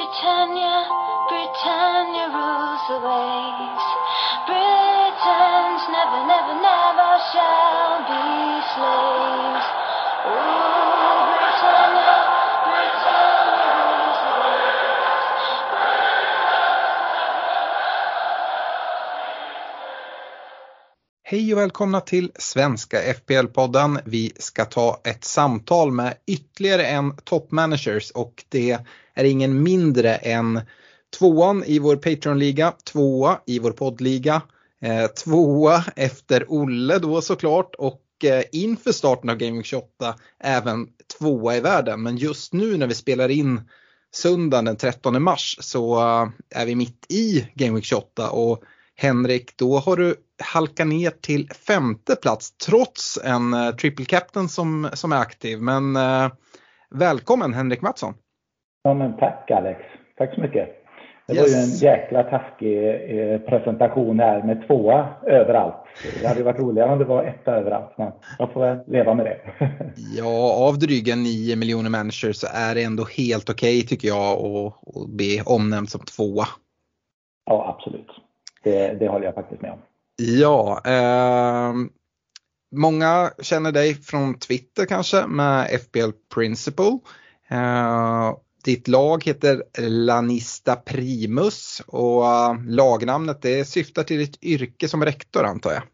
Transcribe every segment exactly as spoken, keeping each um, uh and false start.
Britannia, Britannia rules the waves. Britons never, never, never shall be slaves. Oh, Britannia, Britannia rules the waves. Hej och välkomna till Svenska F P L-podden. Vi ska ta ett samtal med ytterligare en toppmanagers och det är ingen mindre än tvåan i vår Patreon-liga, tvåa i vår poddliga, eh, tvåa efter Olle då såklart och eh, inför starten av Game Week tjugoåtta även tvåa i världen. Men just nu när vi spelar in söndagen den trettonde mars så eh, är vi mitt i Game Week tjugoåtta och Henrik, då har du halkat ner till femte plats trots en uh, triple captain som, som är aktiv. Men uh, välkommen Henrik Mattsson. Ja men tack Alex, tack så mycket. Det Yes. var ju en jäkla taskig eh, presentation här med tvåa överallt. Det hade varit roligare om det var ett överallt, men jag får väl leva med det. Ja, av dryga nio miljoner människor så är det ändå helt okej okay, tycker jag att, att bli omnämnd som tvåa. Ja absolut, det, det håller jag faktiskt med om. Ja, eh, många känner dig från Twitter kanske med F P L Principle. Eh, ditt lag heter Lanista Primus och uh, lagnamnet det syftar till ditt yrke som rektor antar jag.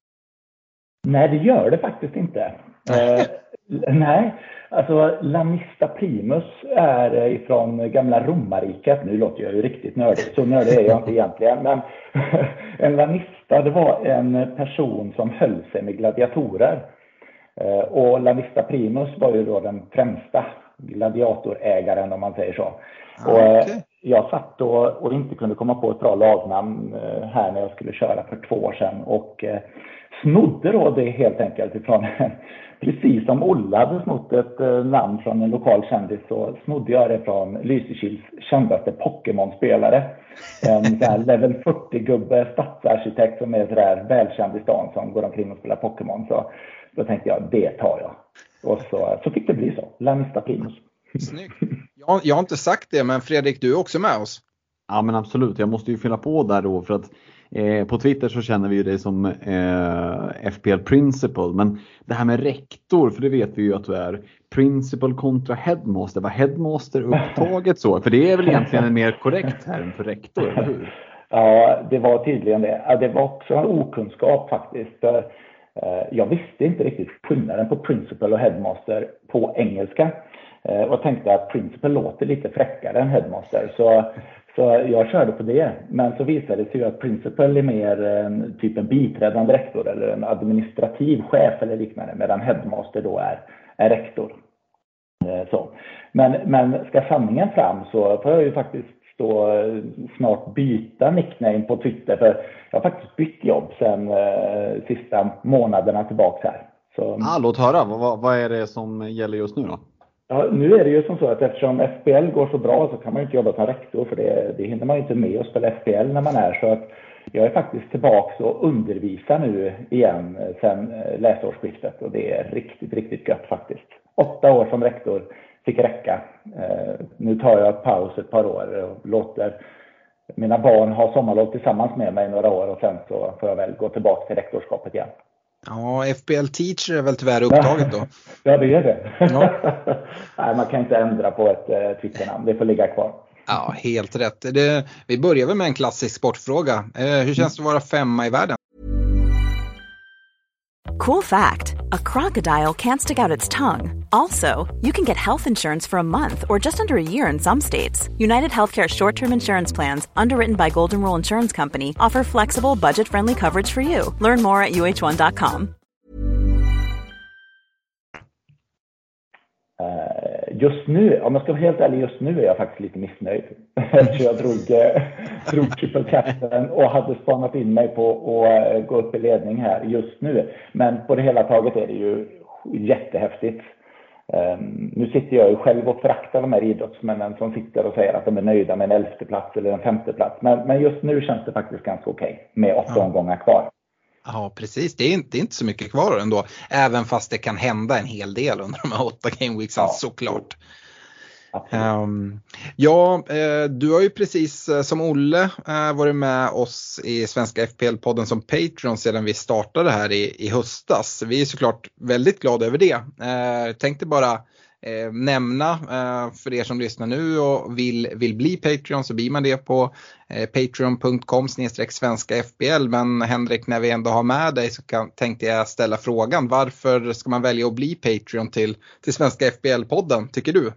Nej, det gör det faktiskt inte. eh, nej, alltså Lanista Primus är ifrån gamla romarriket. Nu låter jag ju riktigt nördig, så nördig är jag inte egentligen. Men en Lanista, det var en person som höll sig med gladiatorer. Eh, och Lanista Primus var ju då den främsta gladiatorägaren om man säger så. Ah, och eh, okay. Jag satt då och inte kunde komma på ett bra lagnamn eh, här när jag skulle köra för två år sedan. Och eh, snodde då det helt enkelt ifrån, precis som Olle hade snott ett eh, namn från en lokal kändis, så snodde jag det från Lysekils kändaste Pokémon-spelare. En sån här level fyrtio-gubbe, stadsarkitekt som är sådär välkänd i stan som går omkring och spelar Pokémon. Så då tänkte jag, det tar jag. Och så, så fick det bli så, Lanista Primus. Snyggt. Jag, jag har inte sagt det, men Fredrik, du är också med oss. Ja men absolut, jag måste ju fylla på där då för att eh, på Twitter så känner vi ju dig som eh, F P L Principal. Men det här med rektor, för det vet vi ju att du är Principal kontra Headmaster. Var Headmaster upptaget så? För det är väl egentligen en mer korrekt term för rektor, eller hur? Ja, det var tydligen det. Ja, det var också en okunskap faktiskt. För, eh, jag visste inte riktigt skillnaden på Principal och Headmaster på engelska. Och tänkte att Principal låter lite fräckare än Headmaster. Så, så jag körde på det. Men så visade det sig att Principal är mer en, typ en biträdande rektor eller en administrativ chef eller liknande. Medan Headmaster då är, är rektor. Så. Men, men ska sanningen fram så får jag ju faktiskt stå, snart byta nickname på Twitter. För jag har faktiskt bytt jobb sedan eh, sista månaderna tillbaka här. Så, ah, låt höra, vad, vad är det som gäller just nu då? Ja, nu är det ju som så att eftersom F P L går så bra så kan man ju inte jobba som rektor, för det, det hinner man ju inte med att spela F P L när man är. Så att jag är faktiskt tillbaka och undervisar nu igen sedan läsårsskiftet och det är riktigt, riktigt gött faktiskt. Åtta år som rektor fick räcka. Eh, nu tar jag paus ett par år och låter mina barn ha sommarlov tillsammans med mig några år och sen så får jag väl gå tillbaka till rektorskapet igen. Ja, F P L Teacher är väl tyvärr upptaget då. Ja, det är det. Ja. Nej, man kan inte ändra på ett uh, Twitternamn. Det får ligga kvar. Ja, helt rätt. Det, vi börjar väl med en klassisk sportfråga. Eh, hur känns det att vara femma i världen? Cool fact, a crocodile can't stick out its tongue. Also, you can get health insurance for a month or just under a year in some states. United Healthcare short-term insurance plans, underwritten by Golden Rule Insurance Company, offer flexible, budget-friendly coverage for you. Learn more at U H one dot com. Uh, just nu, om jag ska vara helt ärlig, just nu är jag faktiskt lite missnöjd. Så jag drog, uh, drog triple captain och hade spanat in mig på att uh, gå upp i ledning här just nu. Men på det hela taget är det ju jättehäftigt. Um, nu sitter jag ju själv och föraktar de här idrottsmännen som sitter och säger att de är nöjda med en elfte plats eller en femte plats. Men, men just nu känns det faktiskt ganska okej med åtta ja. omgångar kvar. Ja, precis. Det är, inte, det är inte så mycket kvar ändå. Även fast det kan hända en hel del under de här åtta gameweeksen, ja. såklart. Um, Ja, eh, du har ju precis eh, som Olle eh, varit med oss i Svenska F P L-podden som Patreon sedan vi startade här i, i höstas. Vi är såklart väldigt glada över det. Eh, tänkte bara eh, nämna eh, för er som lyssnar nu och vill, vill bli Patreon, så blir man det på eh, patreon punkt com snedstreck svenska F P L. Men Henrik, när vi ändå har med dig så kan, tänkte jag ställa frågan: varför ska man välja att bli Patreon till, till Svenska F P L-podden, tycker du?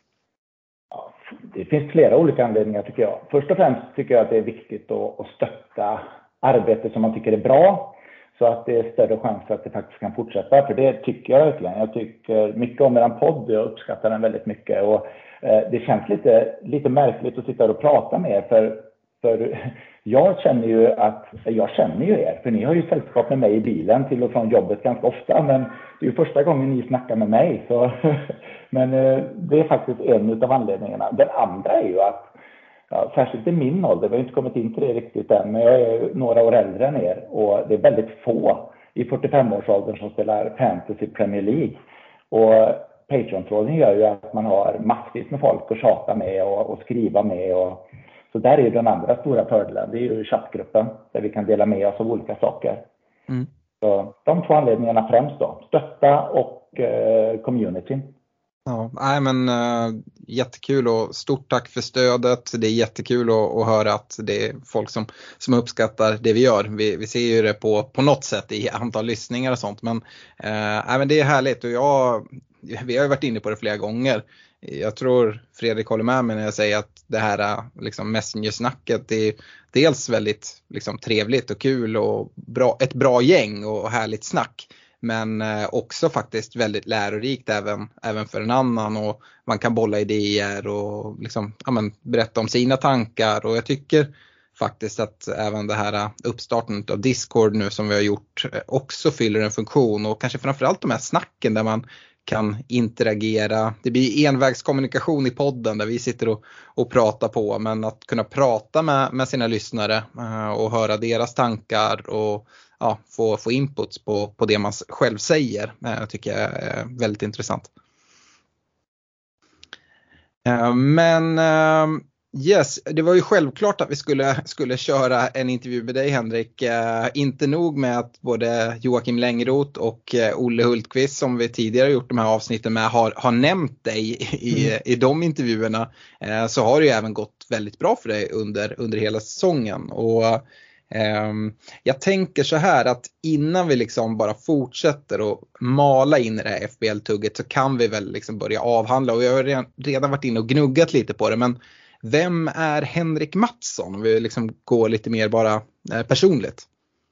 Det finns flera olika anledningar tycker jag. Först och främst tycker jag att det är viktigt att, att stötta arbete som man tycker är bra, så att det är större chans att det faktiskt kan fortsätta. För det tycker jag verkligen. Jag tycker mycket om er podd, jag uppskattar den väldigt mycket. Och eh, det känns lite, lite märkligt att sitta och prata med er. För, för jag känner ju att, jag känner ju er. För ni har ju sällskap med mig i bilen till och från jobbet ganska ofta. Men det är ju första gången ni snackar med mig. Så, men eh, det är faktiskt en av anledningarna. Den andra är ju att, ja, särskilt i min ålder, vi har inte kommit in till det riktigt än, men jag är några år äldre än er och det är väldigt få i fyrtiofem-årsåldern som spelar Fantasy Premier League. Och Patreon-tråden gör ju att man har massvis med folk att tjata med och, och skriva med. Och, så där är ju den andra stora fördelen, det är ju chattgruppen där vi kan dela med oss av olika saker. Mm. Så de två anledningarna främst då, stötta och eh, communityn. Ja, nej men uh, jättekul och stort tack för stödet. Det är jättekul att, att höra att det är folk som, som uppskattar det vi gör. Vi, vi ser ju det på, på något sätt i antal lyssningar och sånt. Men, uh, nej, men det är härligt och jag, vi har ju varit inne på det flera gånger. Jag tror Fredrik håller med mig när jag säger att det här liksom Messenger-snacket är dels väldigt liksom, trevligt och kul och bra, ett bra gäng och härligt snack. Men också faktiskt väldigt lärorikt även, även för en annan, och man kan bolla idéer och liksom, ja, men, berätta om sina tankar. Och jag tycker faktiskt att även det här uppstarten av Discord nu som vi har gjort också fyller en funktion, och kanske framförallt de här snacken där man kan interagera. Det blir envägskommunikation i podden där vi sitter och, och pratar på, men att kunna prata med, med sina lyssnare och höra deras tankar och ja, få, få inputs på, på det man själv säger, jag tycker jag är väldigt intressant. Men yes, det var ju självklart att vi skulle, skulle köra en intervju med dig, Henrik. Inte nog med att både Joakim Längroth och Olle Hultqvist, som vi tidigare gjort de här avsnitten med, har, har nämnt dig i, mm. i de intervjuerna, så har det ju även gått väldigt bra för dig under, under hela säsongen. Och Um, jag tänker så här att innan vi liksom bara fortsätter och mala in i det här F B L-tugget så kan vi väl liksom börja avhandla, och jag har redan, redan varit inne och gnuggat lite på det, men vem är Henrik Mattsson? Om vi liksom går lite mer bara eh, personligt.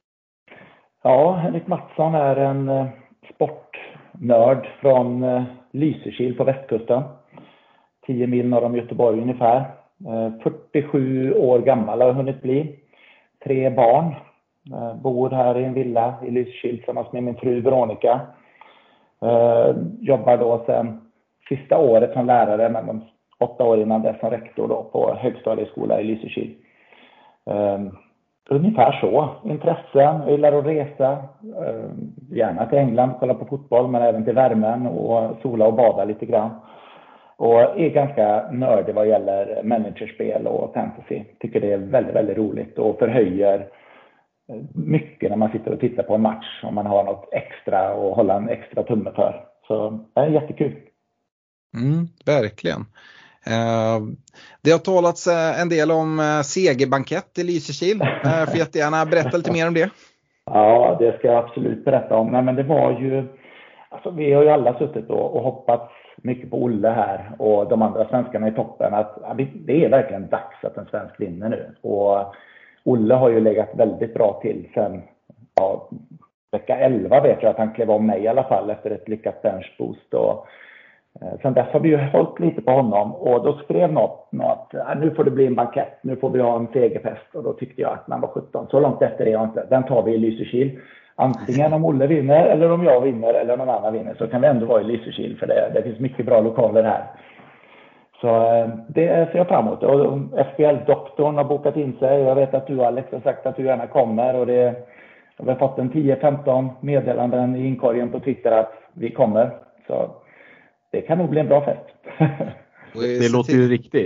Ja, Henrik Mattsson är en eh, sportnörd från eh, Lysekil på västkusten, tio mil norr om Göteborg ungefär. eh, fyrtiosju år gammal har jag hunnit bli. Tre barn, eh, bor här i en villa i Lysekil tillsammans med min fru Veronica. Eh, jobbar då sedan sista året som lärare, men de åtta år innan dess som rektor då på högstadieskola i Lysekil. Eh, ungefär så. Intressen, jag gillar att resa, eh, gärna till England, kolla på fotboll, men även till värmen och sola och bada lite grann. Och är ganska nördig vad gäller managerspel och fantasy. Tycker det är väldigt, väldigt roligt och förhöjer mycket när man sitter och tittar på en match. Om man har något extra och hålla en extra tumme för. Så det är jättekul. Mm, verkligen. Uh, det har talats uh, en del om uh, segerbankett i Lysekil. Uh, får jättegärna berätta lite mer om det. Ja, det ska jag absolut berätta om. Nej, men det var ju... Alltså, vi har ju alla suttit och, och hoppats mycket på Olle här och de andra svenskarna i toppen, att ja, det är verkligen dags att en svensk vinner nu. Och Olle har ju legat väldigt bra till sen ja, vecka elva, vet jag att han klev om mig i alla fall efter ett lyckat benchboost. Och eh, sen dess har vi ju hållit lite på honom, och då skrev något, något ja, nu får det bli en bankett, nu får vi ha en segerfest, och då tyckte jag att man var sjutton. Så långt efter det jag inte. Den tar vi i Lysekil. Antingen om Olle vinner eller om jag vinner eller någon annan vinner, så kan vi ändå vara i Lysekil, för det, det finns mycket bra lokaler här. Så det ser jag fram emot. Och F B L-doktorn har bokat in sig. Jag vet att du, Alex, har sagt att du gärna kommer, och det, vi har fått en tio femton meddelanden i inkorgen på Twitter att vi kommer. Så det kan nog bli en bra fest. Det låter ju riktigt.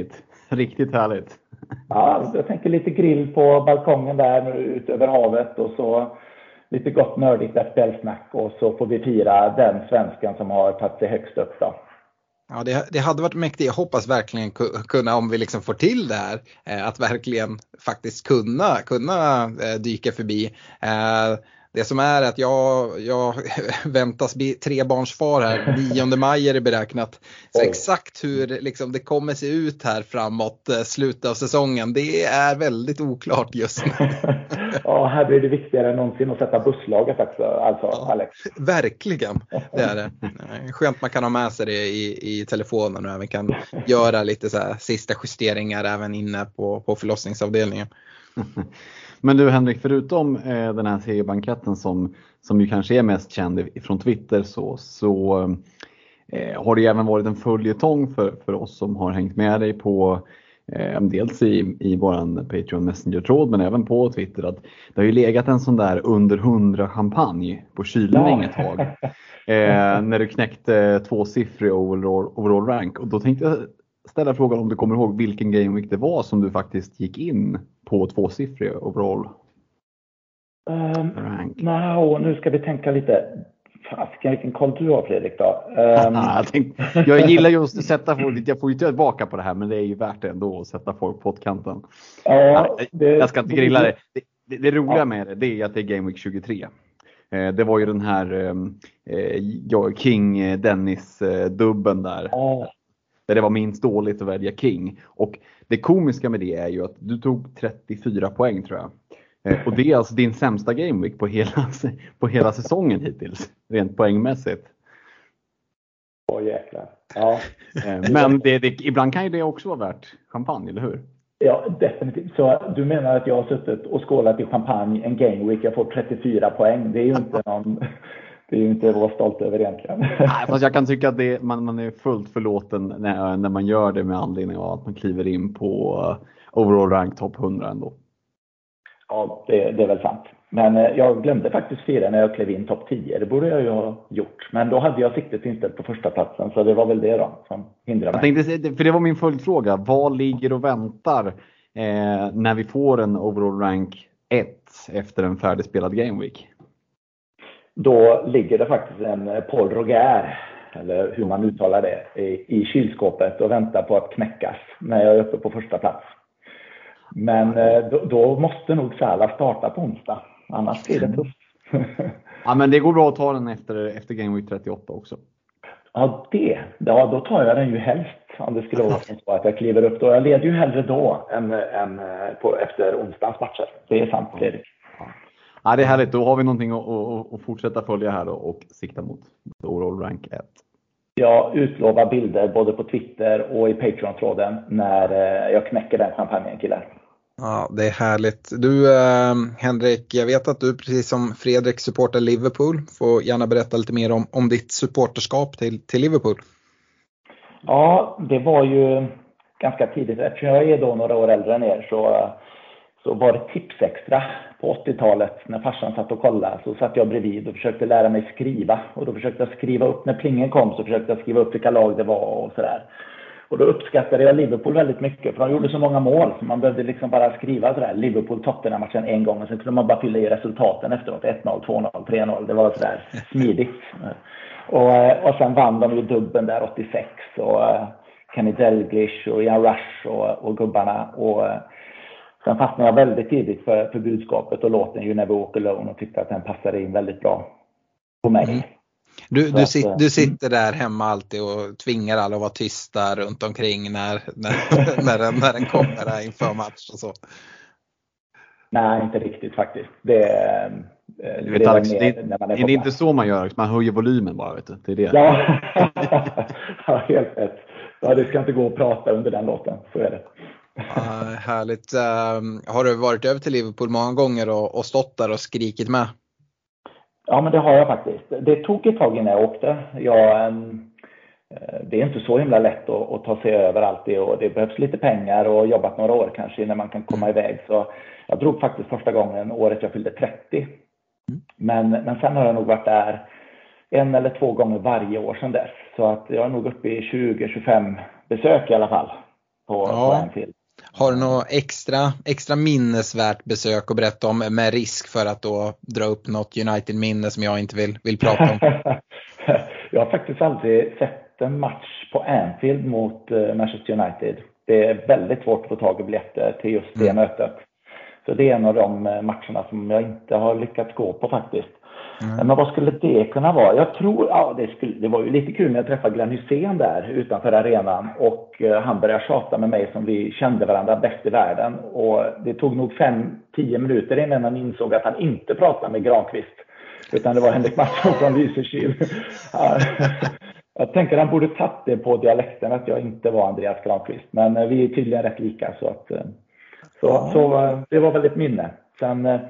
Riktigt härligt. Ja, jag tänker lite grill på balkongen där nu ut över havet och så lite gott nördigt F P L-snack och så får vi fira den svenskan som har tagit sig högst upp då. Ja, det, det hade varit mäktigt. Jag hoppas verkligen kunna, om vi liksom får till det här, eh, att verkligen faktiskt kunna, kunna eh, dyka förbi. Eh, det som är att jag, jag väntas bli trebarnsfar här, nionde maj är det beräknat. Så exakt hur liksom, det kommer se ut här framåt eh, slutet av säsongen, det är väldigt oklart just nu. Ja, här blir det viktigare än någonsin att sätta busslaget också, alltså ja, Alex. Verkligen, det är det. Skönt man kan ha med sig det i, i telefonen och även kan göra lite så här sista justeringar även inne på, på förlossningsavdelningen. Men du Henrik, förutom eh, den här seriebanketten som, som ju kanske är mest känd från Twitter så, så eh, har det även varit en följetong för, för oss som har hängt med dig på eh, dels i, i våran Patreon Messenger-tråd men även på Twitter att det har ju legat en sån där under hundra champagne på kylning ett tag. Eh, när du knäckte tvåsiffrig overall, overall rank och då tänkte jag ställa frågan om du kommer ihåg vilken game week det var som du faktiskt gick in på tvåsiffrig overall um, rank. Nej, och nu ska vi tänka lite. Fasiken, vilken koll du har Fredrik då? Um, jag, tänkte, jag gillar just att sätta folk, jag får ju tillbaka på det här men det är ju värt det ändå att sätta folk på pottkanten. Ja, det, jag ska inte grilla det. Det, det, det roliga ja. med det, det är att det är game week tjugotre. Eh, det var ju den här eh, King Dennis eh, dubben där. Ja. Där det var minst dåligt att välja King. Och det komiska med det är ju att du tog trettiofyra poäng tror jag. Eh, och det är alltså din sämsta gameweek på hela, på hela säsongen hittills. Rent poängmässigt. Åh oh, jäklar. Ja. Eh, men det, det, ibland kan ju det också vara värt champagne, eller hur? Ja, definitivt. Så du menar att jag har suttit och skålat i champagne en gameweek. Jag får trettiofyra poäng. Det är ju inte någon... Det är ju inte vad stolt över egentligen. Nej, fast jag kan tycka att det, man, man är fullt förlåten när, när man gör det med anledning av att man kliver in på uh, overall rank top hundra ändå. Ja, det, det är väl sant. Men eh, jag glömde faktiskt fira när jag klev in topp tio. Det borde jag ju ha gjort. Men då hade jag siktet inställt på första platsen. Så det var väl det då som hindrade mig. Jag tänkte, för det var min följdfråga. Vad ligger och väntar eh, när vi får en overall rank ett efter en färdigspelad gameweek? Då ligger det faktiskt en Paul Roger, eller hur man uttalar det, i, i kylskåpet och väntar på att knäckas när jag är uppe på första plats. Men då, då måste nog Salah starta på onsdag, annars blir det tufft. Ja, men det går bra att ta den efter, efter Game Week trettioåtta också. Ja, det. Ja, då tar jag den ju helst om det skulle vara så att jag kliver upp då. Jag leder ju hellre då än, än på, efter onsdagens matcher. Det är sant, Fredrik. Ja, det är härligt. Då har vi någonting att, att, att fortsätta följa här då och sikta mot overall rank ett. Jag utlovar bilder både på Twitter och i Patreon-tråden när jag knäcker den champagnen, killar. Ja, det är härligt. Du eh, Henrik, jag vet att du precis som Fredrik supportar Liverpool. Får gärna berätta lite mer om, om ditt supporterskap till, till Liverpool. Ja, det var ju ganska tidigt. Eftersom jag är då några år äldre än er så, så var det Tipsextra på åttiotalet när farsan satt och kollade. Så satt jag bredvid och försökte lära mig skriva. Och då försökte jag skriva upp, när plingen kom så försökte jag skriva upp vilka lag det var och sådär. Och då uppskattade jag Liverpool väldigt mycket. För de gjorde så många mål. Så man behövde liksom bara skriva sådär. Liverpool-Tottenham-matchen en gång. Och sen kunde man bara fylla i resultaten efteråt. ett noll, två noll, tre noll. Det var sådär smidigt. Och, och sen vann de ju dubben där åttiosex. Och Kenny Dalglish och Ian Rush och, och gubbarna. Och sen fastnade jag väldigt tidigt för, för budskapet och låten You Never Walk Alone. Och tyckte att den passade in väldigt bra på mig. Mm. Du, du, sit, du sitter där hemma alltid och tvingar alla att vara tysta runt omkring när, när, när, den, när den kommer där inför match och så. Nej, inte riktigt faktiskt. Det, det, det, är, det, det, när man är, är det inte så man gör, man höjer volymen bara, vet du. Det är det. Ja, ja helt rätt. Ja, det ska inte gå att prata under den låten, så är det. Uh, härligt. Uh, har du varit över till Liverpool många gånger och, och stått där och skrikit med? Ja, men det har jag faktiskt. Det tog ett tag innan jag åkte. Jag, det är inte så himla lätt att, att ta sig över alltid och det behövs lite pengar och jobbat några år kanske innan man kan komma iväg. Så jag drog faktiskt första gången året jag fyllde trettio. Men, men sen har jag nog varit där en eller två gånger varje år sedan dess. Så att jag är nog uppe i tjugo till tjugofem besök i alla fall. på, Ja. på Anfield. Har du något extra, extra minnesvärt besök att berätta om med risk för att då dra upp något United-minne som jag inte vill, vill prata om? Jag har faktiskt aldrig sett en match på Anfield mot uh, Manchester United. Det är väldigt svårt att få tag i biljetter till just det mm. mötet. Så det är en av de matcherna som jag inte har lyckats gå på faktiskt. Mm. Men vad skulle det kunna vara? Jag tror, ja det, skulle, det var ju lite kul när jag träffade Glenn Hussein där utanför arenan. Och uh, han började tjata med mig som vi kände varandra bäst i världen. Och det tog nog fem tio minuter innan han insåg att han inte pratade med Granqvist. Utan det var Henrik Mattsson från Lysekil. Jag tänker att han borde tagit det på dialekten att jag inte var Andreas Granqvist. Men uh, vi är tydligen rätt lika så att... Uh, så, ja. så uh, det var väldigt minne. Sen... Uh,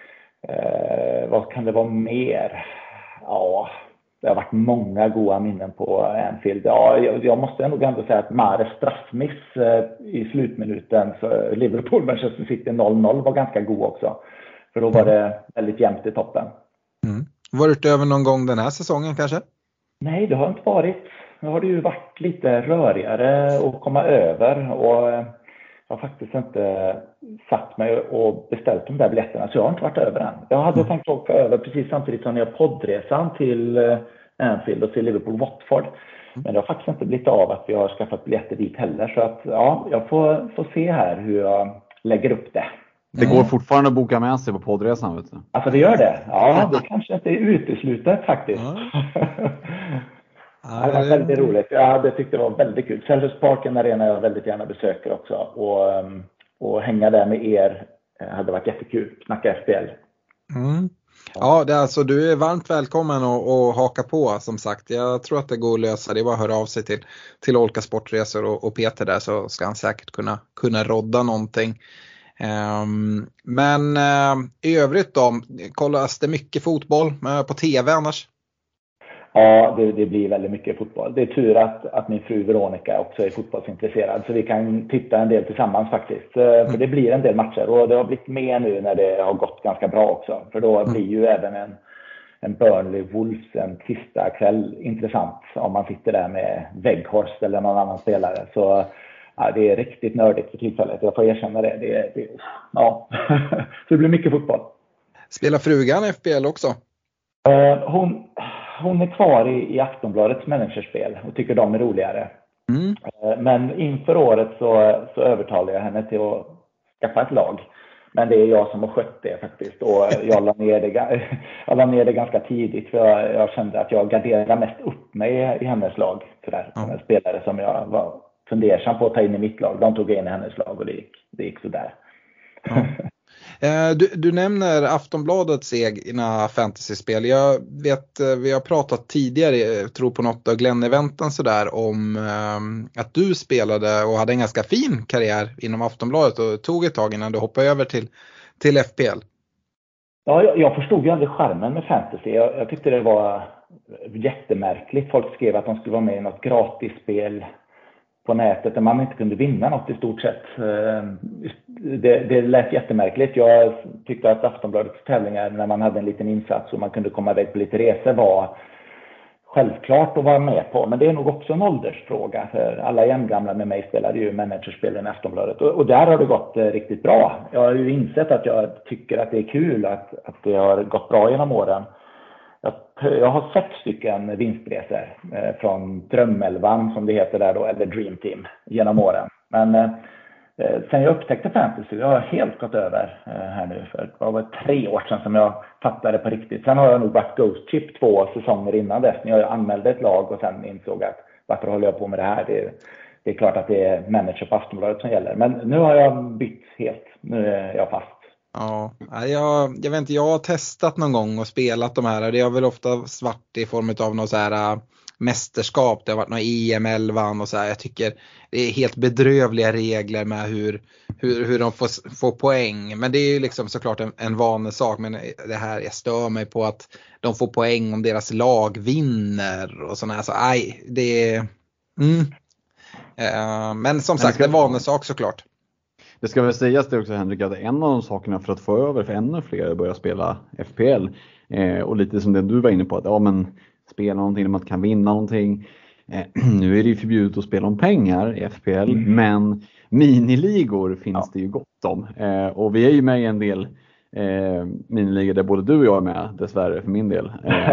Eh, vad kan det vara mer? Ja, det har varit många goda minnen på Anfield. Ja, jag, jag måste nog ändå säga att Mahrez straffmiss eh, i slutminuten för Liverpool Manchester City noll noll var ganska god också. För då var det väldigt jämnt i toppen. Mm. Var du utöver någon gång den här säsongen kanske? Nej, det har inte varit. Nu har det ju varit lite rörigare att komma över och jag har faktiskt inte satt mig och beställt de där biljetterna så jag har inte varit över än. Jag hade mm. tänkt åka över precis samtidigt som jag poddresan till Anfield och till Liverpool Watford. Men det har faktiskt inte blivit av att vi har skaffat biljetter dit heller. Så att ja, jag får, får se här hur jag lägger upp det. Det går fortfarande att boka med sig på poddresan, vet du. Alltså det gör det? Ja, det kanske inte är uteslutet faktiskt. Ja, det var väldigt roligt. Ja, det tyckte det var väldigt kul. Selhurst Park är en arena jag väldigt gärna besöker också. Och, och hänga där med er hade varit jättekul. Snacka F P L. Mm. Ja, det är alltså, du är varmt välkommen att, att haka på som sagt. Jag tror att det går att lösa. Det är bara att höra av sig till, till Olka Sportresor och, och Peter där så ska han säkert kunna, kunna rodda någonting. Um, men uh, i övrigt då, kollas det mycket fotboll uh, på tv annars? Ja, det, det blir väldigt mycket fotboll. Det är tur att, att min fru Veronica också är fotbollsintresserad så vi kan titta en del tillsammans faktiskt. Mm. För det blir en del matcher och det har blivit mer nu när det har gått ganska bra också. För då mm. blir ju även en, en Burnley Wolves en sista kväll intressant om man sitter där med Weghorst eller någon annan spelare. Så ja, det är riktigt nördigt för tillfället. Jag får erkänna det. det, det ja. Så det blir mycket fotboll. Spelar frugan F P L också? Uh, hon... Hon är kvar i, i Aftonbladets managerspel och tycker de är roligare. Mm. Men inför året så, så övertalade jag henne till att skaffa ett lag. Men det är jag som har skött det faktiskt. Och jag la ner det, jag la ner det ganska tidigt för jag, jag kände att jag garderade mest upp mig i hennes lag. För det här, mm. spelare som jag var fundersam på att ta in i mitt lag. De tog in i hennes lag och det gick, det gick sådär. Mm. Du, du nämner Aftonbladets egna fantasyspel. Jag vet, vi har pratat tidigare, jag tror på något av Glenn-eventen sådär, om um, att du spelade och hade en ganska fin karriär inom Aftonbladet och tog ett tag innan du hoppade över till, till F P L. Ja, jag, jag förstod ju aldrig charmen med fantasy. Jag, jag tyckte det var jättemärkligt. Folk skrev att de skulle vara med i något gratisspel på nätet där man inte kunde vinna något i stort sett. Det, det lät jättemärkligt. Jag tyckte att Aftonbladets tävlingar när man hade en liten insats och man kunde komma iväg på lite resor var självklart att vara med på. Men det är nog också en åldersfråga. För alla jämngamla med mig spelade ju managerspelen i Aftonbladet. Och, och där har det gått riktigt bra. Jag har ju insett att jag tycker att det är kul att, att det har gått bra genom åren. Jag har sex stycken vinstresor eh, från Drömelvan som det heter där då, eller Dream Team genom åren. Men eh, sen jag upptäckte fantasy, jag har helt gått över eh, här nu för det var tre år sedan som jag fattade på riktigt. Sen har jag nog varit Ghost Chip två säsonger innan dess när jag anmälde ett lag och sen insåg att varför håller jag på med det här? Det, det är klart att det är manager på Aftonbladet som gäller. Men nu har jag bytt helt, nu är jag fast. Ja, jag, jag vet inte, jag har testat någon gång och spelat de här. Det har väl ofta varit i form av något så här äh, mästerskap. Det har varit någon E M elva och så här. Jag tycker det är helt bedrövliga regler med hur, hur, hur de får, får poäng. Men det är ju liksom såklart en, en vanesak. Men det här, jag stör mig på att de får poäng om deras lag vinner och sådana här. Så aj, det är... Mm. Uh, men som sagt, det är en vanesak såklart. Det ska väl sägas det också, Henrik, att en av de sakerna för att få över för ännu fler att börja spela F P L eh, och lite som det du var inne på, att ja, men spela någonting där man kan vinna någonting. eh, nu är det ju förbjudet att spela om pengar i F P L, mm. men miniligor finns ja. det ju gott om. Eh, och vi är ju med i en del eh, miniligor där både du och jag är med, dessvärre för min del. Eh,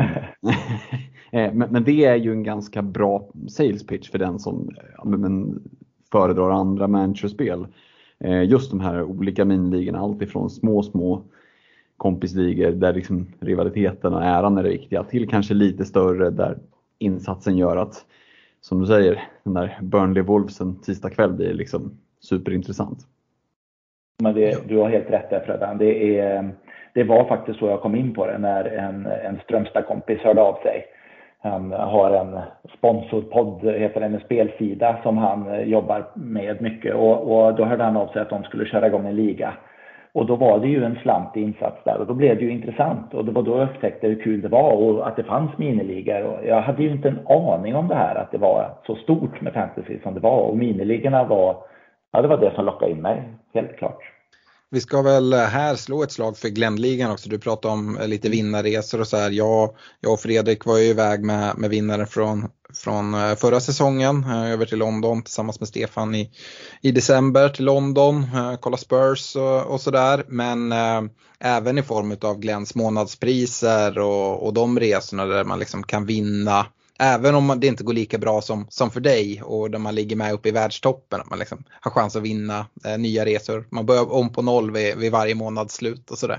eh, men, men det är ju en ganska bra sales pitch för den som ja, men, föredrar andra managerspel. Eh, just de här olika miniligorna, allt ifrån små, små kompisligor där liksom rivaliteten och äran är det viktiga, till kanske lite större där insatsen gör att, som du säger, den där Burnley Wolvesen tisdag kväll blir liksom superintressant. Men det, du har helt rätt där, Freddan. Det, är, det var faktiskt så jag kom in på det när en, en Strömstad-kompis hörde av sig. Han har en sponsorpodd, heter en spelsida som han jobbar med mycket, och, och då hörde han av sig att de skulle köra igång en liga. Och då var det ju en slant insats där, och då blev det ju intressant, och det var då jag upptäckte hur kul det var och att det fanns miniligor. Och jag hade ju inte en aning om det här, att det var så stort med fantasy som det var, och miniligorna var, ja, det var det som lockade in mig, helt klart. Vi ska väl här slå ett slag för Glennligan också. Du pratade om lite vinnarresor och så här. Jag, jag och Fredrik var ju iväg med, med vinnare från, från förra säsongen. Över till London tillsammans med Stefan i, i december till London. Kolla Spurs och, och sådär. Men äh, även i form av Glenns månadspriser och, och de resorna där man liksom kan vinna. Även om det inte går lika bra som, som för dig och där man ligger med uppe i världstoppen. Att man liksom har chans att vinna eh, nya resor. Man börjar om på noll vid, vid varje månads slut och sådär.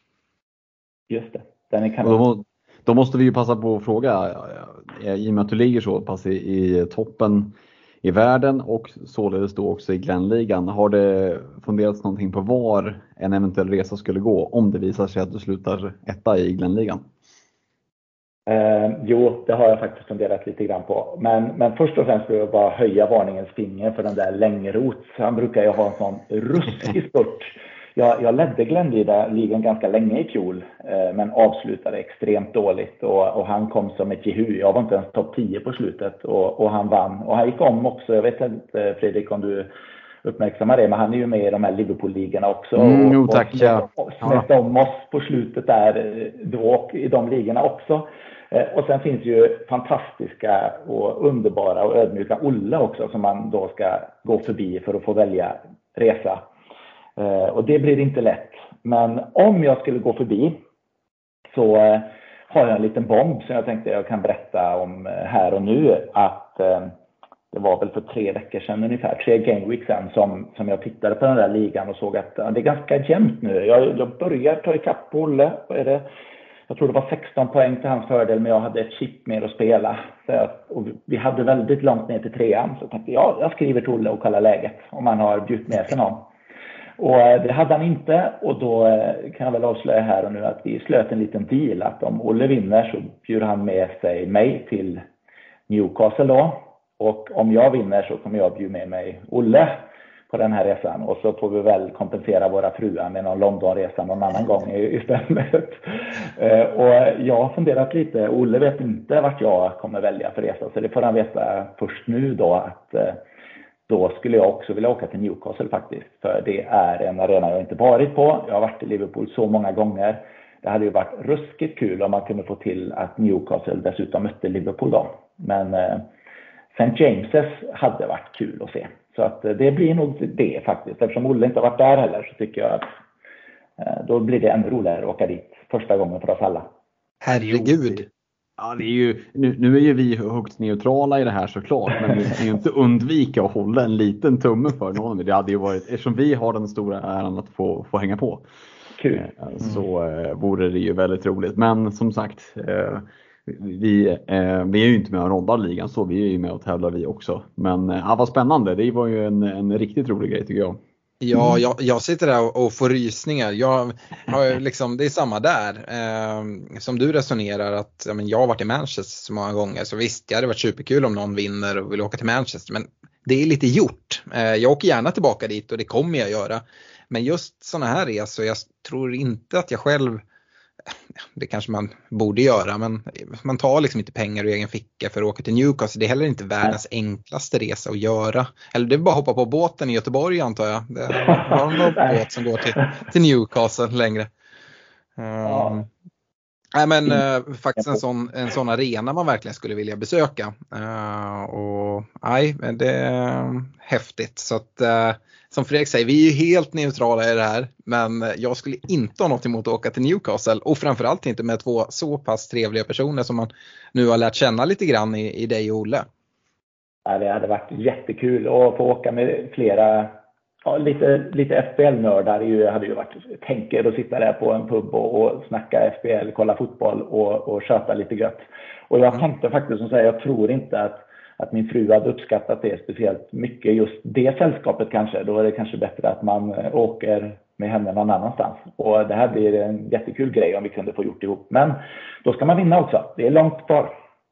Just det. Den är kan... då, då måste vi ju passa på att fråga. I och med att du ligger så pass i, i toppen i världen och således då också i Glennligan. Har det funderats någonting på var en eventuell resa skulle gå om det visar sig att du slutar etta i Glennligan? Eh, jo, det har jag faktiskt funderat lite grann på. Men, men först och främst vill jag bara höja varningens finger för den där Längerot. Han brukar ju ha en sån ruskig spurt. Jag, jag ledde Glennligan ganska länge i fjol, eh, men avslutade extremt dåligt. Och, och han kom som ett jehu. Jag var inte ens topp tio på slutet, och, och han vann. Och han gick om också. Jag vet inte, Fredrik, om du uppmärksammar det, men han är ju med i de här Liverpool-ligorna också. Mm, jo, tack, och, ja. och smätt om oss på slutet där då, och i de ligorna också. Och sen finns ju fantastiska och underbara och ödmjuka Olle också, som man då ska gå förbi för att få välja resa. Och det blir inte lätt. Men om jag skulle gå förbi så har jag en liten bomb som jag tänkte jag kan berätta om här och nu. Att det var väl för tre veckor sedan ungefär, tre gameweeks sedan, som, som jag tittade på den där ligan och såg att det är ganska jämnt nu. Jag, jag börjar ta ikapp på Olle. Vad är det? Jag tror det var sexton poäng till hans fördel, men jag hade ett chip mer att spela. Så jag, och vi hade väldigt långt ner till trean. Så jag tänkte, ja, jag skriver till Olle och kollar läget om han har bjudit med sig någon. Och det hade han inte. Och då kan jag väl avslöja här och nu att vi slöt en liten deal. Att om Olle vinner så bjuder han med sig mig till Newcastle då. Och om jag vinner så kommer jag bjuda med mig Olle på den här resan, och så får vi väl kompensera våra fruar med någon Londonresa någon annan gång istället. Och jag har funderat lite. Olle vet inte vart jag kommer välja för resa, så det får han veta först nu då, att då skulle jag också vilja åka till Newcastle faktiskt, för det är en arena jag inte varit på. Jag har varit i Liverpool så många gånger. Det hade ju varit ruskigt kul om man kunde få till att Newcastle dessutom mötte Liverpool då. Men Saint James's hade varit kul att se. Så att det blir nog det faktiskt. Eftersom Olle inte har varit där heller, så tycker jag att eh, då blir det ännu roligare att åka dit första gången för oss alla. Herregud. Ja, det är ju, nu, nu är ju vi högt neutrala i det här såklart. Men vi kan ju inte undvika att hålla en liten tumme för någon. Det hade ju varit, eftersom vi har den stora äran att få, få hänga på. Kul. Mm. Så eh, vore det ju väldigt roligt. Men som sagt... Eh, Vi, eh, vi är ju inte med och roddar ligan, så vi är ju med och tävlar vi också. Men eh, vad spännande, det var ju en, en riktigt rolig grej tycker jag. Ja, jag, jag sitter där och, och får rysningar. Jag har liksom, det är samma där. Eh, som du resonerar att ja, men jag har varit i Manchester så många gånger. Så visst, det hade varit superkul om någon vinner och vill åka till Manchester. Men det är lite gjort. Eh, jag åker gärna tillbaka dit och det kommer jag göra. Men just såna här resor, jag tror inte att jag själv... Det kanske man borde göra, men man tar liksom inte pengar ur egen ficka för att åka till Newcastle. Det är heller inte världens enklaste resa att göra. Eller det är bara att hoppa på båten i Göteborg, antar jag. Det är bara någon båt som går till, till Newcastle längre. Um, Nej, men uh, faktiskt en sån, en sån arena man verkligen skulle vilja besöka. Uh, och nej, men det är häftigt. Så att, uh, som Fredrik säger, vi är ju helt neutrala i det här. Men jag skulle inte ha något emot att åka till Newcastle. Och framförallt inte med två så pass trevliga personer som man nu har lärt känna lite grann i, i dig och Olle. Ja, det hade varit jättekul att få åka med flera, ja, lite, lite F B L-nördar. Det hade ju varit tänker att sitta där på en pub och, och snacka F B L, kolla fotboll och, och köta lite gött. Och jag tänkte faktiskt som säger, jag tror inte att, att min fru hade uppskattat det speciellt mycket, just det sällskapet kanske. Då är det kanske bättre att man åker med henne någon annanstans. Och det här blir en jättekul grej om vi kunde få gjort ihop. Men då ska man vinna också. Det är långt kvar.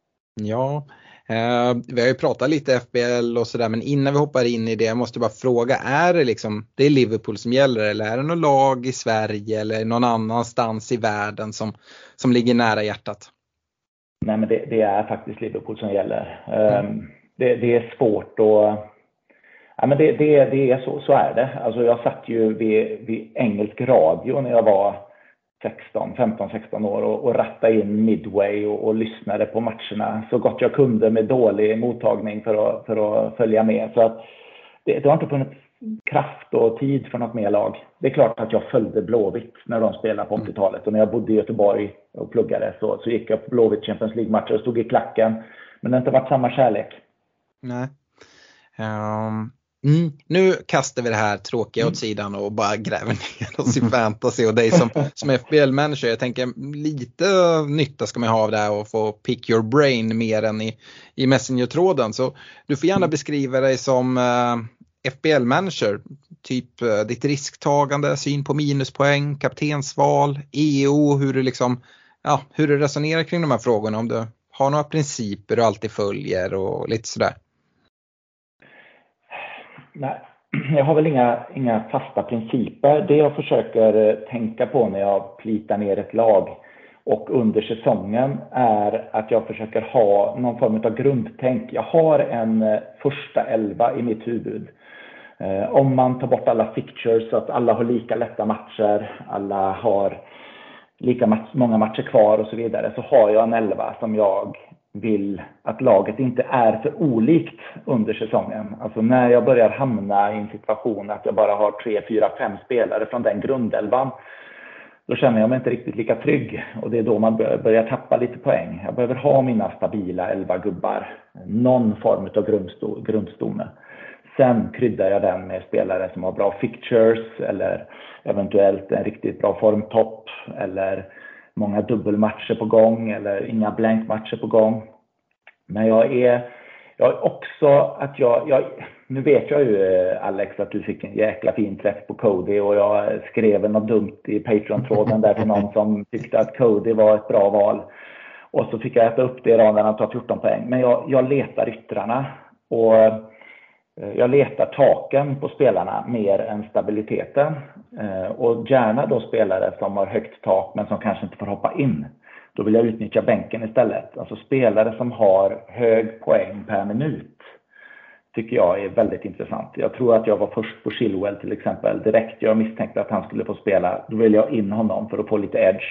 Ja, eh, vi har ju pratat lite F B L och sådär, men innan vi hoppar in i det, jag måste bara fråga, är det liksom, det är Liverpool som gäller, eller är det någon lag i Sverige eller någon annanstans i världen som, som ligger nära hjärtat? Nej, men det, det är faktiskt Liverpool som gäller. Mm. Um, det, det är svårt att... Ja, men det, det, det är så, så är det. Alltså jag satt ju vid, vid engelsk radio när jag var sexton, femton, sexton år och, och rattade in Midway och, och lyssnade på matcherna så gott jag kunde med dålig mottagning för att, för att följa med. Så att det, det har inte funnits kraft och tid för något mer lag. Det är klart att jag följde Blåvitt när de spelade på åttiotalet. Och när jag bodde i Göteborg och pluggade så, så gick jag på Blåvitt Champions League-matcher och stod i klacken. Men det har inte varit samma kärlek. Nej. Um... Mm. Nu kastar vi det här tråkiga åt sidan och bara gräver ner oss i fantasy och dig som, som F B L-manager. Jag tänker lite nytta ska man ha av det här och få pick your brain mer än i, i Messenger-tråden. Så du får gärna beskriva dig som uh, F B L-manager. Typ uh, ditt risktagande, syn på minuspoäng, kaptensval, E O, hur du liksom, ja, hur du resonerar kring de här frågorna. Om du har några principer du alltid följer och lite sådär. Nej, jag har väl inga, inga fasta principer. Det jag försöker tänka på när jag plitar ner ett lag och under säsongen är att jag försöker ha någon form av grundtänk. Jag har en första elva i mitt huvud. Om man tar bort alla fixtures så att alla har lika lätta matcher, alla har lika match, många matcher kvar och så vidare, så har jag en elva som jag vill att laget inte är för olikt under säsongen. Alltså när jag börjar hamna i en situation att jag bara har tre, fyra, fem spelare från den grundelvan, då känner jag mig inte riktigt lika trygg. Och det är då man börjar tappa lite poäng. Jag behöver ha mina stabila elva gubbar. Någon form av grundsto- grundstomme. Sen kryddar jag den med spelare som har bra fixtures eller eventuellt en riktigt bra formtopp eller många dubbelmatcher på gång eller inga blankmatcher på gång. Men jag är, jag är också att jag, jag... Nu vet jag ju, Alex, att du fick en jäkla fin träff på Cody och jag skrev något dumt i Patreon-tråden där till någon som tyckte att Cody var ett bra val. Och så fick jag äta upp det idag när han tar fjorton poäng. Men jag, jag letar yttrarna och jag letar taken på spelarna mer än stabiliteten. Och gärna då spelare som har högt tak men som kanske inte får hoppa in. Då vill jag utnyttja bänken istället. Alltså spelare som har hög poäng per minut tycker jag är väldigt intressant. Jag tror att jag var först på Chilwell till exempel. Direkt jag misstänkte att han skulle få spela. Då vill jag in honom för att få lite edge.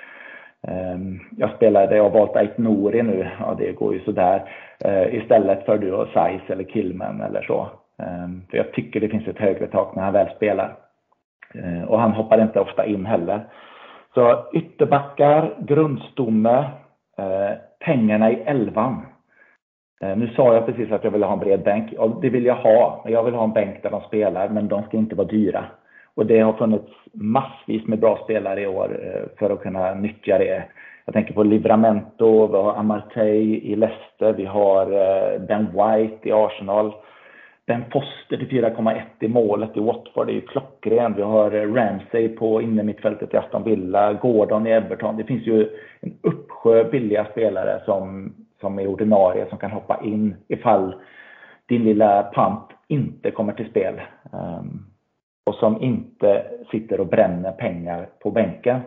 Jag spelade, jag har valt Ait Nouri nu. Ja, det går ju sådär. Istället för du och Size eller Killman eller så. För jag tycker det finns ett högre tak när han väl spelar. Och han hoppar inte ofta in heller. Så ytterbackar, grundstomme, pengarna i elvan. Nu sa jag precis att jag ville ha en bred bänk. Ja, det vill jag ha. Jag vill ha en bänk där de spelar, men de ska inte vara dyra. Och det har funnits massvis med bra spelare i år för att kunna nyttja det. Jag tänker på Livramento, vi har Amartey i Leicester, vi har Ben White i Arsenal. Ben Foster till fyra komma ett i målet i Watford, det är ju klockren. Vi har Ramsey på innermittfältet i Aston Villa, Gordon i Everton. Det finns ju en uppsjö billiga spelare som, som är ordinarie, som kan hoppa in ifall din lilla pant inte kommer till spel. Um, och som inte sitter och bränner pengar på bänken.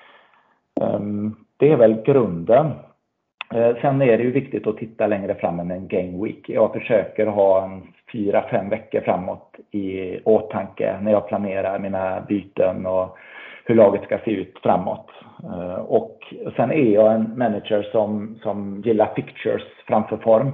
Um, det är väl grunden. Sen är det ju viktigt att titta längre fram än en game week. Jag försöker ha en fyra, fem veckor framåt i åtanke när jag planerar mina byten och hur laget ska se ut framåt. Och sen är jag en manager som, som gillar pictures framför form.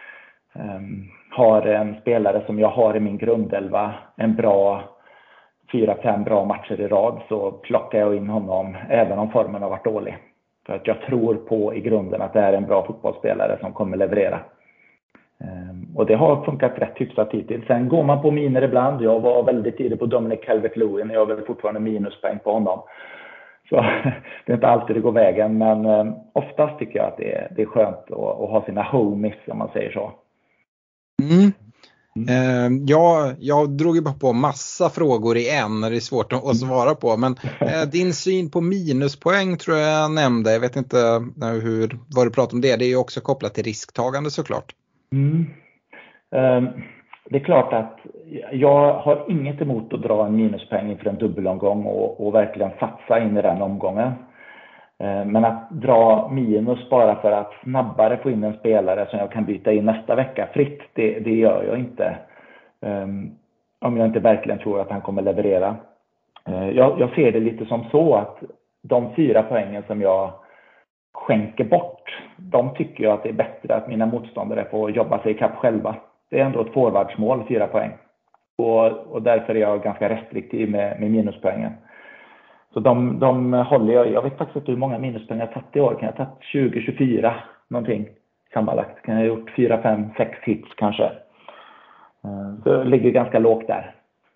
Har en spelare som jag har i min grundelva en bra fyra, fem bra matcher i rad, så plockar jag in honom även om formen har varit dålig. För att jag tror på i grunden att det är en bra fotbollsspelare som kommer leverera. Och det har funkat rätt hyfsat hittills. Sen går man på miner ibland. Jag var väldigt tidig på Dominic Calvert-Lewin. Jag har väl fortfarande minuspoäng på honom. Så det är inte alltid det går vägen. Men oftast tycker jag att det är, det är skönt att, att ha sina homies, om man säger så. Mm. Mm. Eh, jag, jag drog ju bara på massa frågor i en när det är svårt att, att svara på. Men eh, din syn på minuspoäng tror jag jag nämnde. Jag vet inte hur, vad du pratar om det. Det är ju också kopplat till risktagande såklart. Mm. Um, det är klart att jag har inget emot att dra en minuspoäng inför en dubbelomgång och, och verkligen satsa in i den omgången. Uh, men att dra minus bara för att snabbare få in en spelare som jag kan byta in nästa vecka fritt, det, det gör jag inte. Um, om jag inte verkligen tror att han kommer leverera. Uh, jag, jag ser det lite som så att de fyra poängen som jag skänker bort, de tycker jag att det är bättre att mina motståndare får jobba sig ikapp själva. Det är ändå ett forwardsmål, fyra poäng. Och, och därför är jag ganska restriktiv med, med minuspoängen. Så de, de håller jag, jag vet faktiskt inte hur många minuspoäng jag har tagit i år. Kan jag ha tagit tjugo tjugofyra någonting sammanlagt? Kan jag ha gjort fyra, fem, sex hits kanske? Så jag ligger ganska lågt där.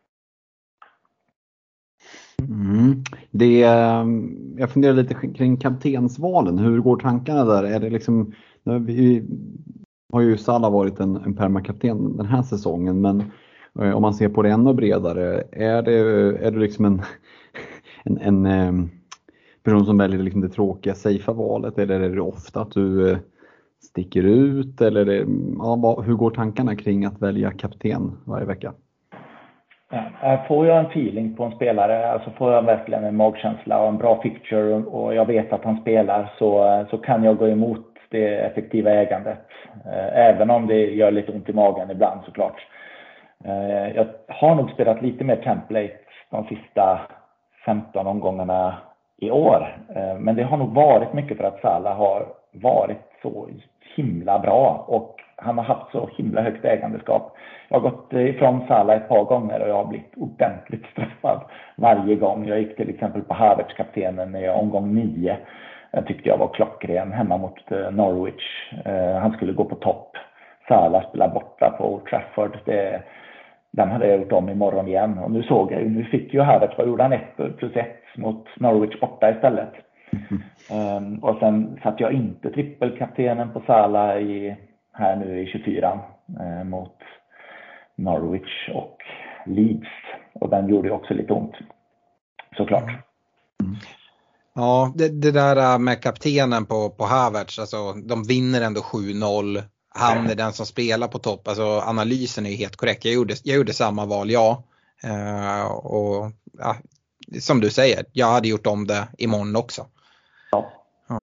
Mm. Det, jag funderar lite kring kaptensvalen. Hur går tankarna där? Är det liksom, vi har ju Salah varit en, en permakapten den här säsongen, men om man ser på det ännu bredare, är det, är det liksom en, en, en person som väljer liksom det tråkiga, safea valet, eller är det ofta att du sticker ut, eller det, ja, hur går tankarna kring att välja kapten varje vecka? Ja, får jag en feeling på en spelare, alltså får jag verkligen en magkänsla och en bra picture och jag vet att han spelar, så, så kan jag gå emot det effektiva ägandet. Även om det gör lite ont i magen ibland såklart. Jag har nog spelat lite mer template de sista femton omgångarna i år. Men det har nog varit mycket för att Salah har varit så himla bra och han har haft så himla högt ägandeskap. Jag har gått ifrån Salah ett par gånger och jag har blivit ordentligt straffad varje gång. Jag gick till exempel på Havertz-kaptenen i omgång nio. Jag tyckte jag var klockren hemma mot Norwich. Han skulle gå på topp. Salah spelar borta på Old Trafford. Det, den hade jag gjort om imorgon igen. Och nu såg jag ju, nu fick ju Havertz, vad gjorde han? ett plus ett mot Norwich borta istället. Mm. Um, och sen satt jag inte trippelkaptenen på Salah i, här nu i tjugofyra uh, mot Norwich och Leeds. Och den gjorde också lite ont. Såklart. Mm. Ja, det, det där med kaptenen på, på Havertz, alltså de vinner ändå sju noll. Han är den som spelar på topp. Alltså analysen är ju helt korrekt. Jag gjorde, jag gjorde samma val, ja. Uh, och ja, som du säger, jag hade gjort om det imorgon också. Ja. Ja.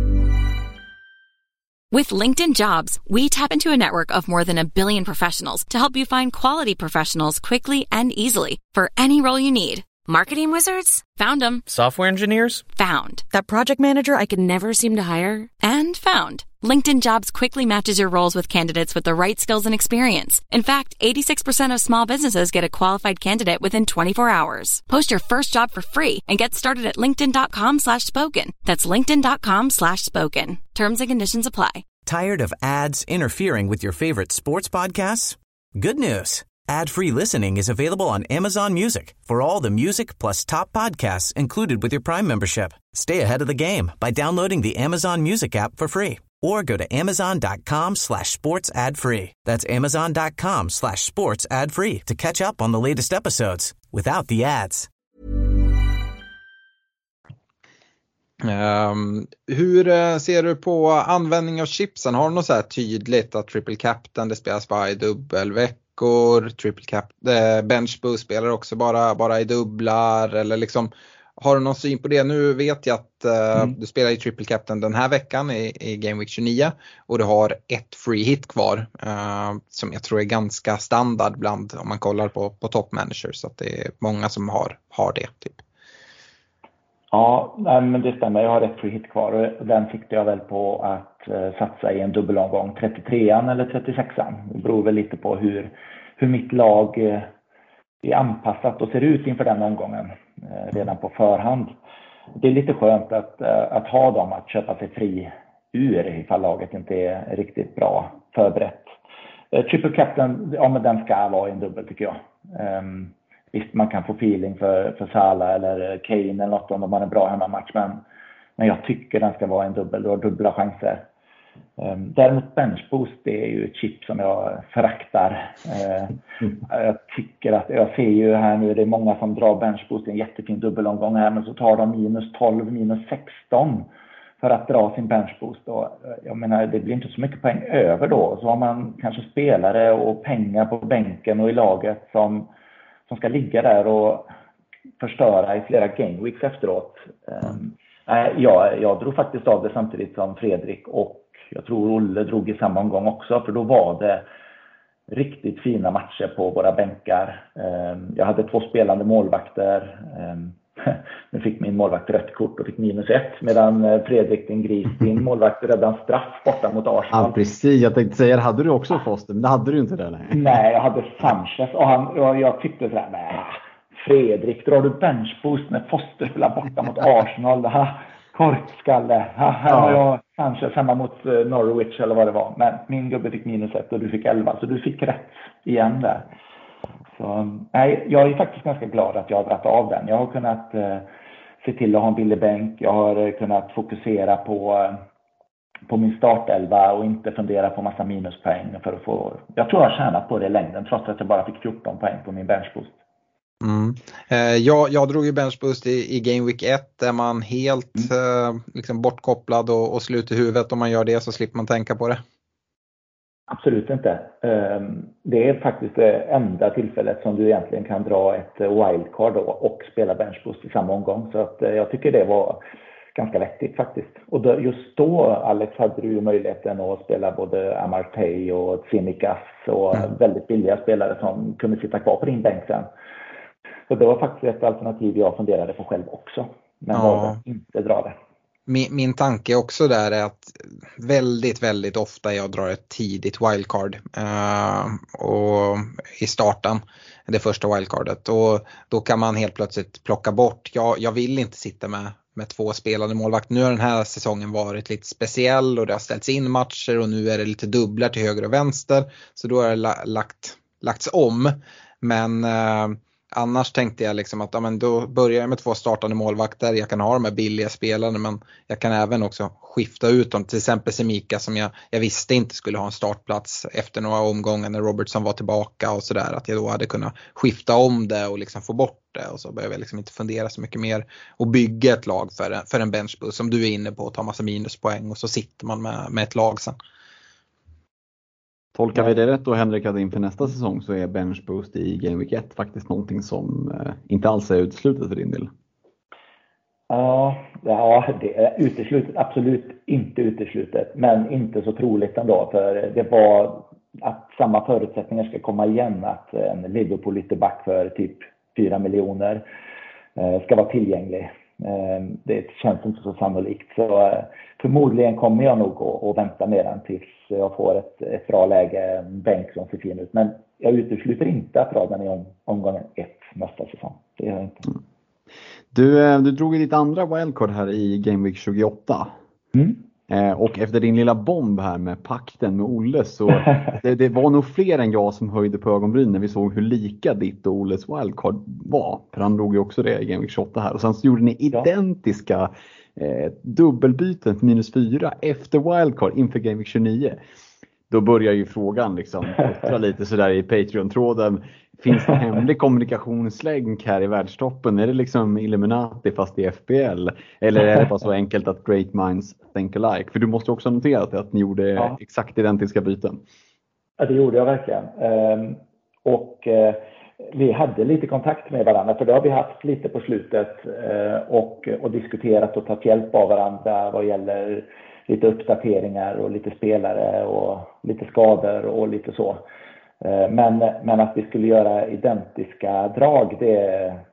With LinkedIn Jobs, we tap into a network of more than a billion professionals to help you find quality professionals quickly and easily for any role you need. Marketing wizards? Found them. Software engineers? Found. That project manager I could never seem to hire? And found. LinkedIn Jobs quickly matches your roles with candidates with the right skills and experience. In fact, eighty-six percent of small businesses get a qualified candidate within twenty-four hours. Post your first job for free and get started at linkedin.com slash spoken. That's linkedin.com slash spoken. Terms and conditions apply. Tired of ads interfering with your favorite sports podcasts? Good news. Ad-free listening is available on Amazon Music for all the music plus top podcasts included with your Prime membership. Stay ahead of the game by downloading the Amazon Music app for free or go to amazon.com slash sports ad free. That's amazon.com slash sports ad free to catch up on the latest episodes without the ads. Um, hur uh, ser du på användning av chipsen? Har du något så här tydligt att triple captain, det spelas bara i dubbelveckor, triple cap, eh, bench boost spelar också bara, bara i dubblar, eller liksom, har du någon syn på det? Nu vet jag att uh, mm. du spelar i triple captain den här veckan i, i Game Week tjugonio och du har ett free hit kvar uh, som jag tror är ganska standard bland, om man kollar på, på top managers, så att det är många som har, har det typ. Ja, men det stämmer. Jag har ett free hit kvar och den fick jag väl på att uh, satsa i en dubbelomgång. trettiotrean eller trettiosexan. Det beror väl lite på hur, hur mitt lag uh, är anpassat och ser ut inför den omgången uh, redan på förhand. Det är lite skönt att, uh, att ha dem att köpa sig fri ur ifall laget inte är riktigt bra förberett. Uh, triple captain, ja men den ska vara en dubbel tycker jag. Um, Visst, man kan få feeling för, för Salah eller Kane eller något om de har en bra hemmamatch. Men, men jag tycker den ska vara en dubbel. Du har dubbla chanser. Um, däremot benchboost, det är ju ett chip som jag föraktar. Uh, mm. Jag tycker att, jag ser ju här nu, det är många som drar benchboost i en jättefin dubbelomgång här. Men så tar de minus tolv, minus sexton för att dra sin benchboost. Och, jag menar, det blir inte så mycket poäng över då. Så har man kanske spelare och pengar på bänken och i laget som... som ska ligga där och förstöra i flera gameweeks efteråt. Um, jag, jag drog faktiskt av det samtidigt som Fredrik och jag tror Olle drog i samma omgång också. För då var det riktigt fina matcher på våra bänkar. Um, jag hade två spelande målvakter. Um, nu fick min målvakt rött kort och fick minus ett. Medan Fredrik, din gris, din målvakt räddade en straff borta mot Arsenal. Ja, precis. Jag tänkte säga, hade du också Foster? Men det hade du inte det. Nej, nej jag hade Sanchez. Och, han, och jag tyckte sådär, nej. Fredrik, drar du benchboost när Foster spelar borta mot Arsenal? Ha, korkskalle. Ha, här har jag Sanchez hemma mot Norwich eller vad det var. Men min gubbe fick minus ett och du fick elva. Så du fick rätt igen där. Så, nej, jag är faktiskt ganska glad att jag har dragit av den. Jag har kunnat eh, se till att ha en billig bänk. Jag har eh, kunnat fokusera på, eh, på min startelva och inte fundera på massa minuspoäng. För att få, jag tror jag har tjänat på det i längden trots att jag bara fick fjorton poäng på min benchboost. Mm. Eh, jag, jag drog ju benchboost i, i Game Week ett där man helt mm. eh, liksom bortkopplad och, och slut i huvudet. Om man gör det så slipper man tänka på det. Absolut inte. Det är faktiskt det enda tillfället som du egentligen kan dra ett wildcard och spela benchboost i samma omgång. Så att jag tycker det var ganska vettigt faktiskt. Och just då, Alex, hade du ju möjligheten att spela både Amartey och Tsimikas och mm. väldigt billiga spelare som kunde sitta kvar på din bänk sen. Så det var faktiskt ett alternativ jag funderade på själv också. Men ja. valde inte dra det. Min, min tanke också där är att väldigt, väldigt ofta jag drar ett tidigt wildcard uh, och i starten, det första wildcardet. Och då kan man helt plötsligt plocka bort, jag, jag vill inte sitta med, med två spelande målvakter. Nu har den här säsongen varit lite speciell och det har ställts in matcher och nu är det lite dubblar till höger och vänster. Så då har det la, lagt, lagts om. Men... Uh, Annars tänkte jag liksom att ja, men då börjar jag med två startande målvakter. Jag kan ha de här billiga spelarna men jag kan även också skifta ut dem. Till exempel Semika som jag, jag visste inte skulle ha en startplats efter några omgångar när Robertson var tillbaka och sådär. Att jag då hade kunnat skifta om det och liksom få bort det. Och så behöver jag liksom inte fundera så mycket mer och bygga ett lag för en, för en benchboost som du är inne på och ta massa minuspoäng och så sitter man med, med ett lag sen. Tolkar vi det rätt då, Henrik, att inför nästa säsong så är benchboost i Game Week ett faktiskt någonting som eh, inte alls är uteslutet för din del? Ja, ja, det är uteslutet. Absolut inte uteslutet. Men inte så troligt ändå. För det var att samma förutsättningar ska komma igen. Att en Liverpool lite back för typ fyra miljoner eh, ska vara tillgänglig. Eh, det känns inte så sannolikt. Så eh, förmodligen kommer jag nog att, att vänta med den tills jag får ett, ett bra läge, en bänk som ser fin ut. Men jag utesluter inte att dra den i om, omgången ett nästa säsong. Det gör jag inte. Mm. Du, du drog i ditt andra wildcard här i Game Week tjugoåtta. Mm. Eh, och efter din lilla bomb här med pakten med Olle så det, det var nog fler än jag som höjde på ögonbryn när vi såg hur lika ditt och Olles wildcard var. För han drog ju också det i Game Week tjugoåtta här. Och sen så gjorde ni identiska eh, dubbelbyten för minus fyra efter wildcard inför Game Week tjugonio. Då börjar ju frågan liksom puttra lite sådär i Patreon-tråden. Finns det hemlig kommunikationslänk här i världstoppen? Är det liksom Illuminati fast i F P L? Eller är det bara så enkelt att great minds think alike? För du måste också ha noterat att ni gjorde ja. exakt identiska byten. Ja, det gjorde jag verkligen. Um, och uh, vi hade lite kontakt med varandra. För det har vi haft lite på slutet. Uh, och, och diskuterat och tagit hjälp av varandra vad gäller lite uppdateringar och lite spelare och lite skador och lite så. Men, men att vi skulle göra identiska drag, det,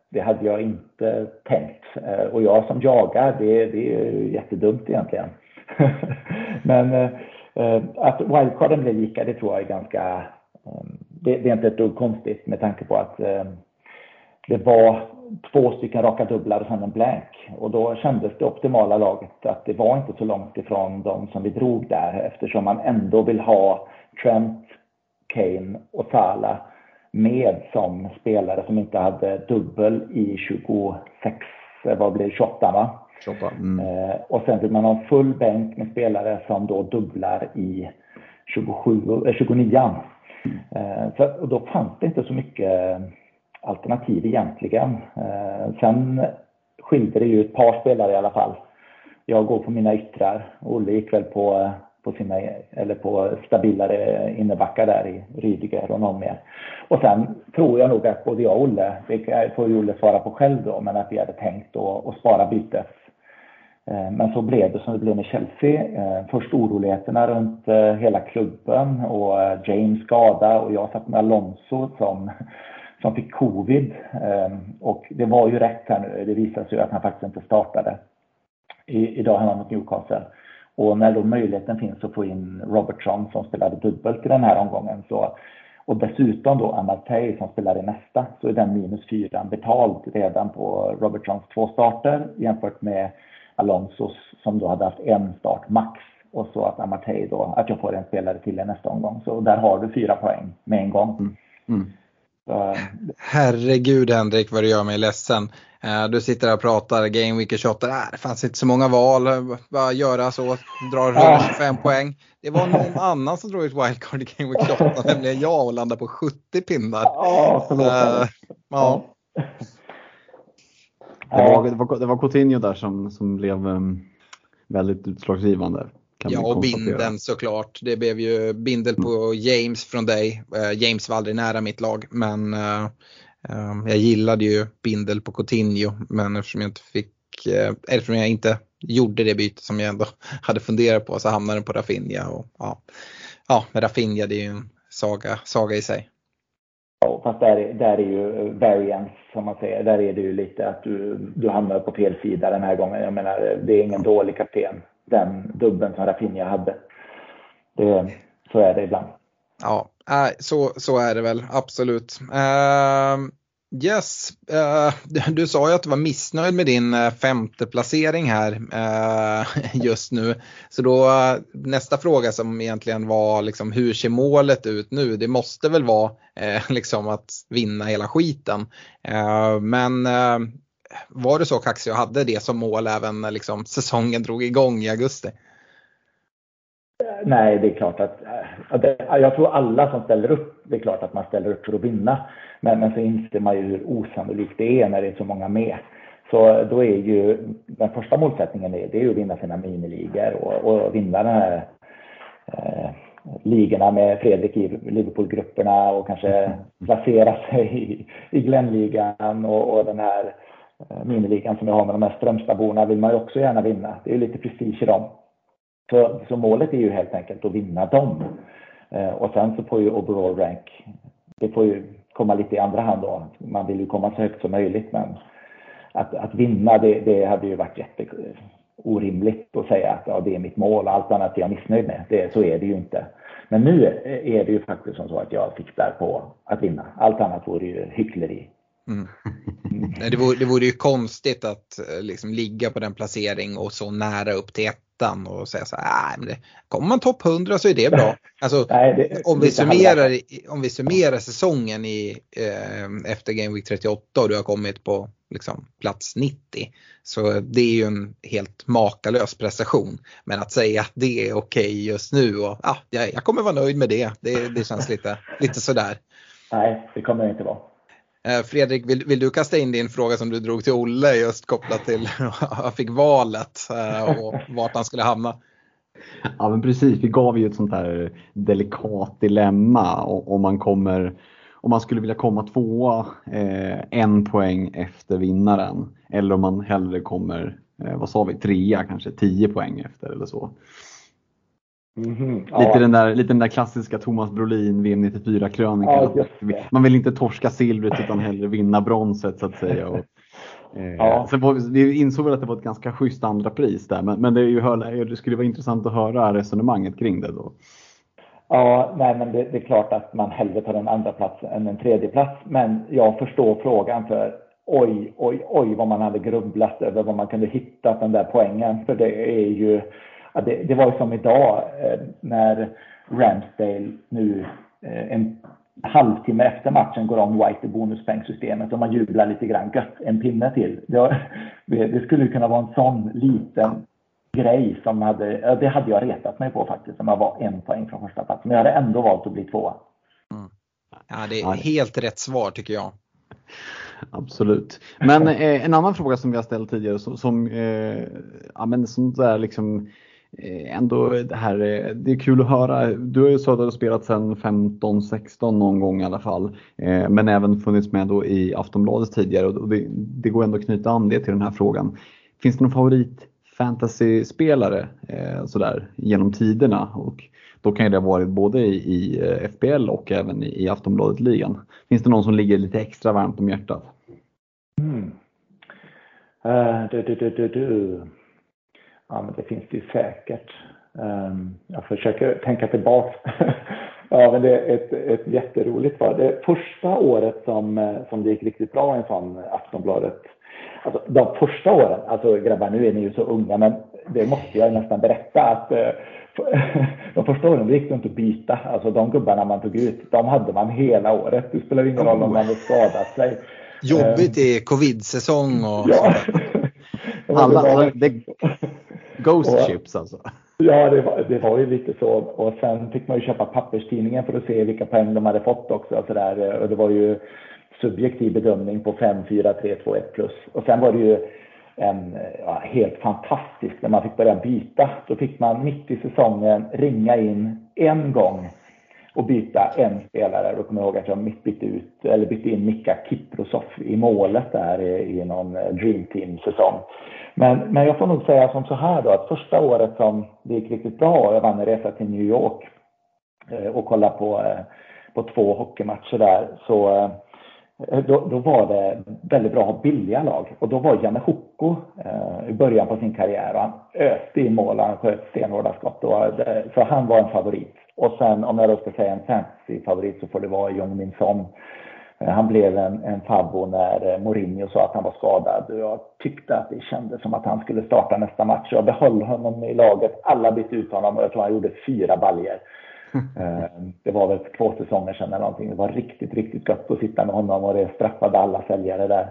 Det hade jag inte tänkt. Och jag som jagar, det, det är ju jättedumt egentligen. Men eh, att wildcarden blev lika, det tror jag är ganska... Eh, det, det är inte ett dugg konstigt med tanke på att eh, det var två stycken raka dubblar och sen en blank. Och då kändes det optimala laget att det var inte så långt ifrån de som vi drog där. Eftersom man ändå vill ha Trent, Kane och Salah med som spelare som inte hade dubbel i tjugosex, vad blir det, tjugoåtta va? tjugoåtta. Mm. Eh, och sen vill man ha en full bänk med spelare som då dubblar i tjugosju, eh, tjugonio. Eh, så, och då fanns det inte så mycket alternativ egentligen. Eh, sen skilde det ju ett par spelare i alla fall. Jag går på mina yttrar. Olle gick väl på, på sina, eller på stabilare innebackar där i Rydiger och någon mer. Och sen tror jag nog att både jag och Olle, det får ju Olle svara på själv då, men att vi hade tänkt att, att spara bytes. Eh, men så blev det som det blev med Chelsea. Eh, först oroligheterna runt eh, hela klubben och eh, James skada och jag satt med Alonso som som fick covid. Och det var ju rätt här nu. Det visade sig ju att han faktiskt inte startade I, idag hemma mot Newcastle. Och när då möjligheten finns att få in Robertson som spelade dubbelt i den här omgången. Så, och dessutom då Amartey som spelar i nästa, så är den minus fyran betald redan på Robertsons två starter jämfört med Alonsos som då hade haft en start max. Och så att Amartey då, att jag får en spelare till i nästa omgång. Så där har du fyra poäng med en gång. Mm. Mm. Herregud Henrik, vad du gör mig ledsen. Du sitter här och pratar Game Week tjugoåtta. Nej, det fanns inte så många val. Bara göra så, drar hundratjugofem poäng. Det var någon annan som drog ut wildcard i Game Week tjugoåtta, nämligen jag, och landade på sjuttio pinnar. Ja, förlåt. Uh, ja. Det var, det var, det var Coutinho där som, som blev um, väldigt utslagsgivande. Ja, och bindeln såklart. Det blev ju bindel på James från dig. Uh, James var aldrig nära mitt lag, men uh, uh, jag gillade ju bindel på Coutinho. Men eftersom jag inte fick, uh, eftersom jag inte gjorde det byte som jag ändå hade funderat på, så hamnade den på Rafinha. Och, ja, ja, men Rafinha, det är ju en saga, saga i sig. Ja, fast där, där är ju variance som man säger. Där är det ju lite att du, du hamnar på fel sida den här gången. Jag menar, det är ingen dålig kapten. Den dubben som Rafinha hade. Det, så är det ibland. Ja, så, så är det väl. Absolut. Uh, yes, uh, du sa ju att du var missnöjd med din uh, femte placering här uh, just nu. Så då uh, nästa fråga som egentligen var liksom, hur ser målet ut nu? Det måste väl vara uh, liksom att vinna hela skiten. Uh, men... Uh, var det så kaxig och hade det som mål även när liksom säsongen drog igång i augusti? Nej, det är klart att jag tror alla som ställer upp, det är klart att man ställer upp för att vinna. Men, men så inser man ju hur osannolikt det är när det är så många med. Så då är ju den första målsättningen är, det är ju att vinna sina miniligor och, och vinna den här eh, ligorna med Fredrik i Liverpool-grupperna och kanske placera sig i, i Glenligan och, och den här miniligan som jag har med de här Strömstadborna vill man ju också gärna vinna. Det är ju lite prestige i dem. Så, så målet är ju helt enkelt att vinna dem. Eh, och sen så får ju overall rank, det får ju komma lite i andra hand då. Man vill ju komma så högt som möjligt, men att, att vinna det, det hade ju varit jätte orimligt att säga att ja, det är mitt mål och allt annat jag är missnöjd med. Det, så är det ju inte. Men nu är det ju faktiskt som så att jag siktar på att vinna. Allt annat vore ju hyckleri. Mm. Det, vore, det vore ju konstigt att liksom ligga på den placering och så nära upp till ettan och säga så här, men det, kommer man topp hundra så är det bra. Alltså, Nej, det, om, vi summerar, om vi summerar säsongen i, eh, efter Game Week trettioåtta och du har kommit på liksom, plats nittio, så det är ju en helt makalös prestation. Men att säga att det är okej just nu och ah, jag, jag kommer vara nöjd med det, det, det känns lite, lite sådär. Nej, det kommer det inte vara. Fredrik, vill, vill du kasta in din fråga som du drog till Olle just kopplat till att jag fick valet och vart han skulle hamna? Ja, men precis, vi gav ju ett sånt här delikat dilemma om man kommer, om man skulle vilja komma tvåa eh, en poäng efter vinnaren, eller om man hellre kommer, eh, vad sa vi, trea kanske, tio poäng efter eller så. Mm-hmm. Lite, Ja. den där, lite den där klassiska Thomas Brolin V M nittiofyra-krönikan. Ja, Man vill inte torska silvret utan hellre vinna bronset så att säga. Och, eh, Ja. sen var vi, vi insåg väl att det var ett ganska schysst andra pris där. Men, men det, är ju, det skulle vara intressant att höra resonemanget kring det då. Ja, nej, men det, det är klart att man hellre tar en andra plats än en tredje plats. Men jag förstår frågan, för oj, oj, oj vad man hade grubblat över vad man kunde hitta den där poängen. För det är ju, ja, det, det var ju som idag eh, när Ramsdale nu eh, en halvtimme efter matchen går om White i bonuspoängsystemet och man jublar lite grann, gött, en pinne till. Det, det, det skulle kunna vara en sån liten grej som hade, det hade jag retat mig på faktiskt, om jag var en poäng från första plats. Men jag hade ändå valt att bli tvåa. Mm. Ja, det är helt rätt svar tycker jag. Absolut. Men eh, en annan fråga som vi har ställt tidigare som, som eh, ja, men sånt där liksom eh, ändå det här eh, det är kul att höra. Du har ju så att du har spelat sedan femton sexton någon gång i alla fall, eh, men även funnits med då i Aftonbladet tidigare, och det, det går ändå att knyta an det till den här frågan. Finns det någon favorit fantasy-spelare eh, sådär genom tiderna? Och då kan det ha varit både i, i F P L och även i, i Aftonbladet-ligan. Finns det någon som ligger lite extra varmt om hjärtat? Mm. Uh, du, du, du, du, du. Ja, men det finns det ju säkert. Um, jag försöker tänka tillbaka. Ja, men det är ett, ett jätteroligt var. Det första året som, som det gick riktigt bra i en sån Aftonbladet. Alltså, de första åren, alltså grabbar, nu är ni ju så unga, men det måste jag nästan berätta att de första åren gick det inte att byta. Alltså de gubbarna man tog ut, de hade man hela året. Det spelar ingen roll om man hade skadat sig. Jobbigt i covid-säsong och ja. Alla, alla det, ghost och, chips alltså. Ja, det var, det var ju lite så. Och sen fick man ju köpa papperstidningen för att se vilka poäng de hade fått också. Och, så där. Och det var ju subjektiv bedömning på fem, fyra, tre, två, ett plus. Och sen var det ju en, ja, helt fantastiskt när man fick börja byta. Då fick man mitt i säsongen ringa in en gång och byta en spelare. Då kommer jag ihåg att jag mitt bytte ut, eller bytte in Mika Kiprosov i målet där i, i någon Dream Team-säsong. Men, men jag får nog säga som så här då, att första året som det gick riktigt bra, jag vann en resa till New York och kollade på, på två hockeymatcher där, så Då, då var det väldigt bra att ha billiga lag. Och då var Janne Hukko eh, i början på sin karriär. Och han öste i mål, han sköt stenhårda skott. Och det, så han var en favorit. Och sen om jag då ska säga en fantasy-favorit så får det vara Jong Min Son. Eh, han blev en, en favvo när eh, Mourinho sa att han var skadad. Och jag tyckte att det kändes som att han skulle starta nästa match. Jag behöll honom i laget. Alla bytte ut honom och jag tror han gjorde fyra baljer. Det var väl två säsonger sedan eller någonting. Det var riktigt, riktigt gott att sitta med honom och det straffade alla säljare där.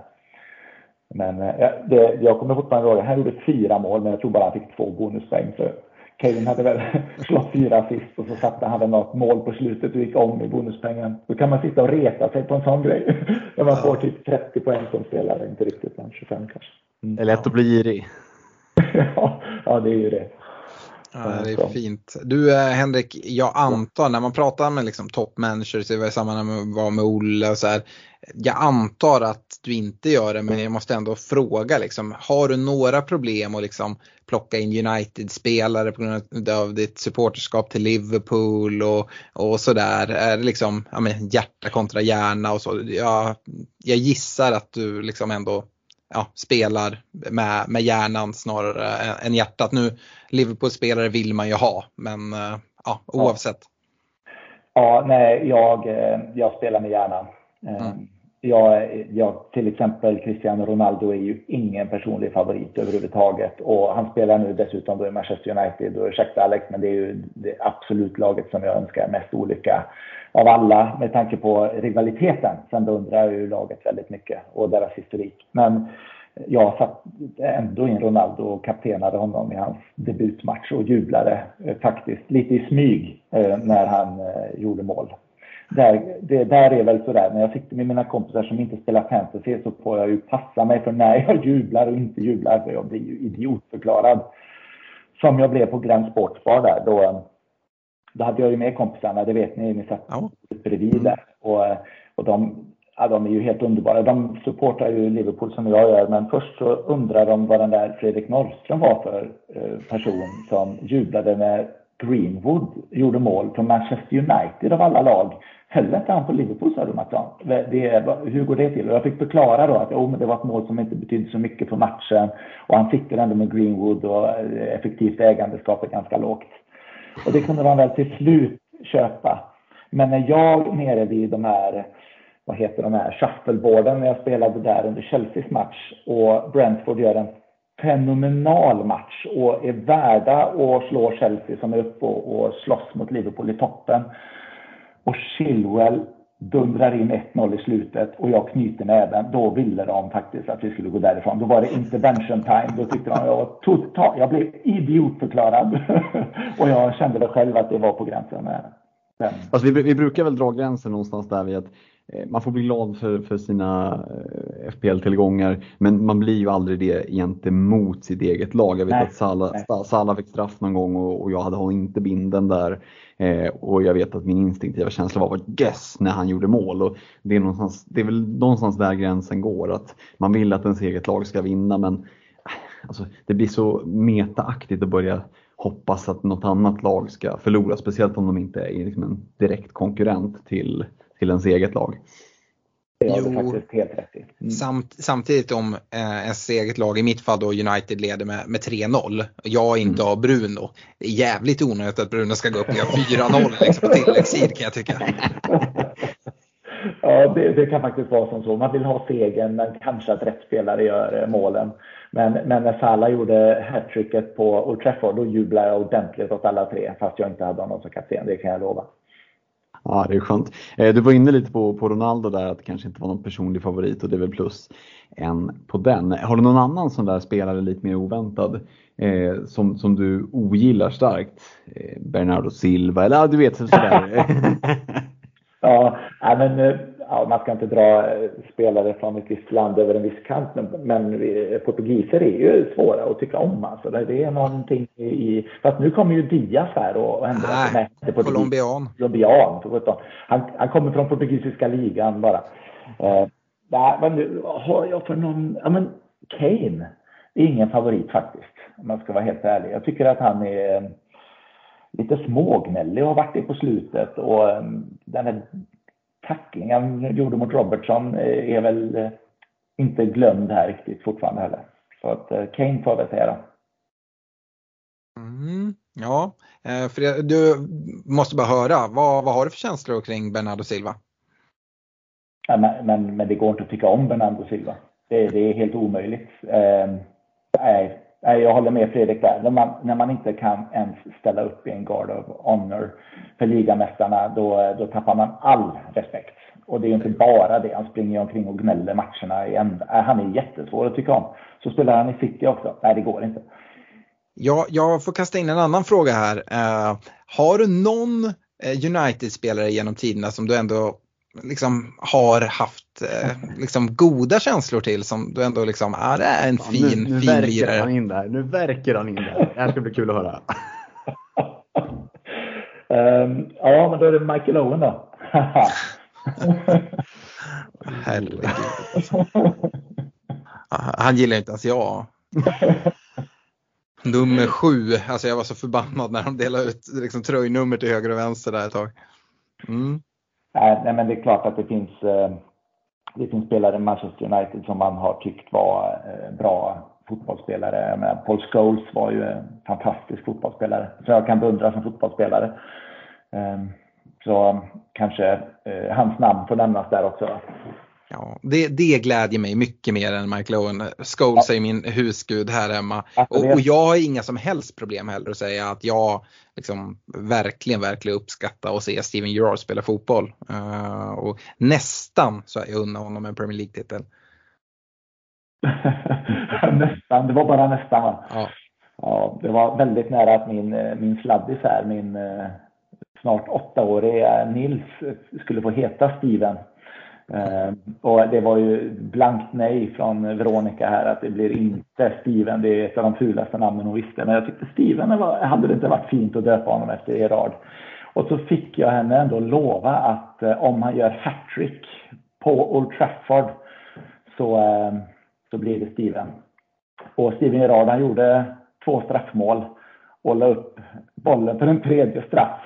Men ja, det, jag kommer fortfarande ihåg, han gjorde fyra mål, men jag tror bara han fick två bonuspoäng. Så Kevin hade väl slått fyra assist och så satte han väl något mål på slutet och gick om i bonuspengen. Då kan man sitta och reta sig på en sån grej. När man får typ trettio poäng som spelare, inte riktigt, men tjugofem kanske. Mm. Det är lätt att bli girig. ja, ja, det är ju det. Ja, det är fint. Du Henrik, jag antar när man pratar med liksom toppmanagers i sammanhang med var med Olle och så här, jag antar att du inte gör det, men jag måste ändå fråga liksom, har du några problem att liksom plocka in United-spelare på grund av ditt supporterskap till Liverpool och, och så där? Är det liksom, ja, men hjärta kontra hjärna och så? Jag, jag gissar att du liksom ändå ja, spelar med, med hjärnan snarare än hjärtat. Nu Liverpool-spelare vill man ju ha, men ja, oavsett. Ja, nej, jag, jag spelar med hjärnan. Mm. Jag, jag, till exempel Cristiano Ronaldo är ju ingen personlig favorit överhuvudtaget. Och han spelar nu dessutom då i Manchester United. Och ursäkta Alex, men det är ju det absolut laget som jag önskar mest olycka av alla med tanke på rivaliteten. Sen beundrar jag ju laget väldigt mycket och deras historik. Men jag satt ändå in Ronaldo och kaptenade honom i hans debutmatch och jublade eh, faktiskt lite i smyg eh, när han eh, gjorde mål. Där, det där är väl sådär, när jag sitter med mina kompisar som inte spelar fantasy så får jag ju passa mig för när jag jublar och inte jublar, för jag blir ju idiotförklarad. Som jag blev på Grand Sportsbar där, då, då hade jag ju med kompisarna, det vet ni, ni satt ja. bredvid där. Och, och de, ja, de är ju helt underbara. De supportar ju Liverpool som jag gör, men först så undrar de vad den där Fredrik Norrström var för eh, person som jublade när Greenwood gjorde mål från Manchester United av alla lag. Höll inte han på Liverpool, sa du, Mattan? Det, hur går det till? Och jag fick förklara då att oh, men det var ett mål som inte betydde så mycket för matchen. Och han sitter ändå med Greenwood och effektivt ägandeskap är ganska lågt. Och det kunde man väl till slut köpa. Men när jag nere vid de här, vad heter de här, shuffleboarden, när jag spelade där under Chelseas match och Brentford gör en fenomenal match och är värda att slå Chelsea som är uppe och, och slåss mot Liverpool i toppen. Och Chilwell dundrar in ett noll i slutet och jag knyter näven. Då ville de faktiskt att vi skulle gå därifrån. Då var det intervention time. Då tyckte de jag var totalt, jag blev idiotförklarad. Och jag kände väl själv att det var på gränsen med. Men... Alltså vi, vi brukar väl dra gränsen någonstans där vid att eh, man får bli glad för, för sina eh, F P L-tillgångar, men man blir ju aldrig det egentligen mot sitt eget lag. Jag vet nej, att Salah, Salah fick straff någon gång och, och jag hade hon inte binden där. Eh, och jag vet att min instinktiva känsla var att yes när han gjorde mål. Och det är, någonstans, det är väl någonstans där gränsen går. Att man vill att ens eget lag ska vinna, men alltså, det blir så metaaktigt att börja hoppas att något annat lag ska förlora. Speciellt om de inte är liksom en direkt konkurrent till, till ens eget lag. Det är faktiskt helt rätt i. Mm. Samt, samtidigt om eh, ens eget lag, i mitt fall då United leder med, med tre noll. Jag inte har Bruno. Det är jävligt onödigt att Bruno ska gå upp och göra fyra noll liksom, på tilläggstid, kan jag tycka. Ja, det, det kan faktiskt vara som så. Man vill ha segern, men kanske att rätt spelare gör målen. Men, men när Salah gjorde hattricket på Old Trafford, då jublade jag ordentligt åt alla tre. Fast jag inte hade någon som kapten, det kan jag lova. Ja, det är skönt. Du var inne lite på, på Ronaldo där, att det kanske inte var någon personlig favorit, och det är väl plus en på den. Har du någon annan sån där spelare lite mer oväntad eh, som, som du ogillar starkt? Eh, Bernardo Silva, eller ja, du vet sådär. Ja, men ja, man ska inte dra spelare från ett visst land över en viss kant, men, men portugiser är ju svåra att tycka om. Alltså. Det är någonting i... Fast nu kommer ju Diaz här och, och ändrar Nej, sig. Colombian. Colombian. Han, han kommer från portugisiska ligan bara. Eh, nej, men nu har jag för någon... Ja, men Kane är ingen favorit faktiskt, om man ska vara helt ärlig. Jag tycker att han är lite smågnällig och har varit det på slutet, och um, den här tacklingen han gjorde mot Robertson är väl uh, inte glömd här riktigt fortfarande heller. Så att uh, Kane får väl säga då. Mm, ja, för det, du måste bara höra, vad, vad har du för känslor kring Bernardo Silva? Ja, men, men, men det går inte att tycka om Bernardo Silva. Det, det är helt omöjligt. Uh, nej. Jag håller med Fredrik där. När man, när man inte kan ens ställa upp i en guard of honor för ligamästarna, då, då tappar man all respekt. Och det är ju inte bara det. Han springer omkring och gnäller matcherna igen. Han är jättesvår att tycka om. Så spelar han i City också. Nej, det går inte. Ja, jag får kasta in en annan fråga här. Uh, har du någon United-spelare genom tiderna som du ändå liksom har haft eh, liksom goda känslor till, som du ändå liksom är ah, det är en ja, fin nu, nu fin verkar lirare. Han in där. Nu verkar han in där. Det här ska bli kul att höra. um, ja, men då är det Michael Owen då. Herregud. Han gillar inte ens jag. Nummer sju. Alltså jag var så förbannad när de delade ut liksom tröjnummer till höger och vänster där ett tag. Mm. Nej, men det är klart att det finns, det finns spelare i Manchester United som man har tyckt var bra fotbollsspelare. Men Paul Scholes var ju en fantastisk fotbollsspelare. Så jag kan beundra som fotbollsspelare. Så kanske hans namn får nämnas där också. Ja, det, det glädjer mig mycket mer än Michael Owen. Scholes är min husgud här hemma. Och, och jag har inga som helst problem heller att säga att jag liksom verkligen, verkligen uppskattar att se Steven Gerrard spela fotboll. Uh, och nästan så är jag unna honom en Premier League-titel. Nästan, det var bara nästan. Ja. Ja, det var väldigt nära att min, min sladdis här, min uh, snart åttaåriga Nils skulle få heta Steven. Uh, och det var ju blankt nej från Veronica här att det blir inte Steven. Det är ett av de fulaste namnen hon visste. Men jag tyckte Steven var, hade det inte varit fint att döpa honom efter Gerrard. Och så fick jag henne ändå lova att uh, om han gör hattrick på Old Trafford så, uh, så blir det Steven. Och Steven Gerrard, han gjorde två straffmål och la upp bollen för en tredje straff.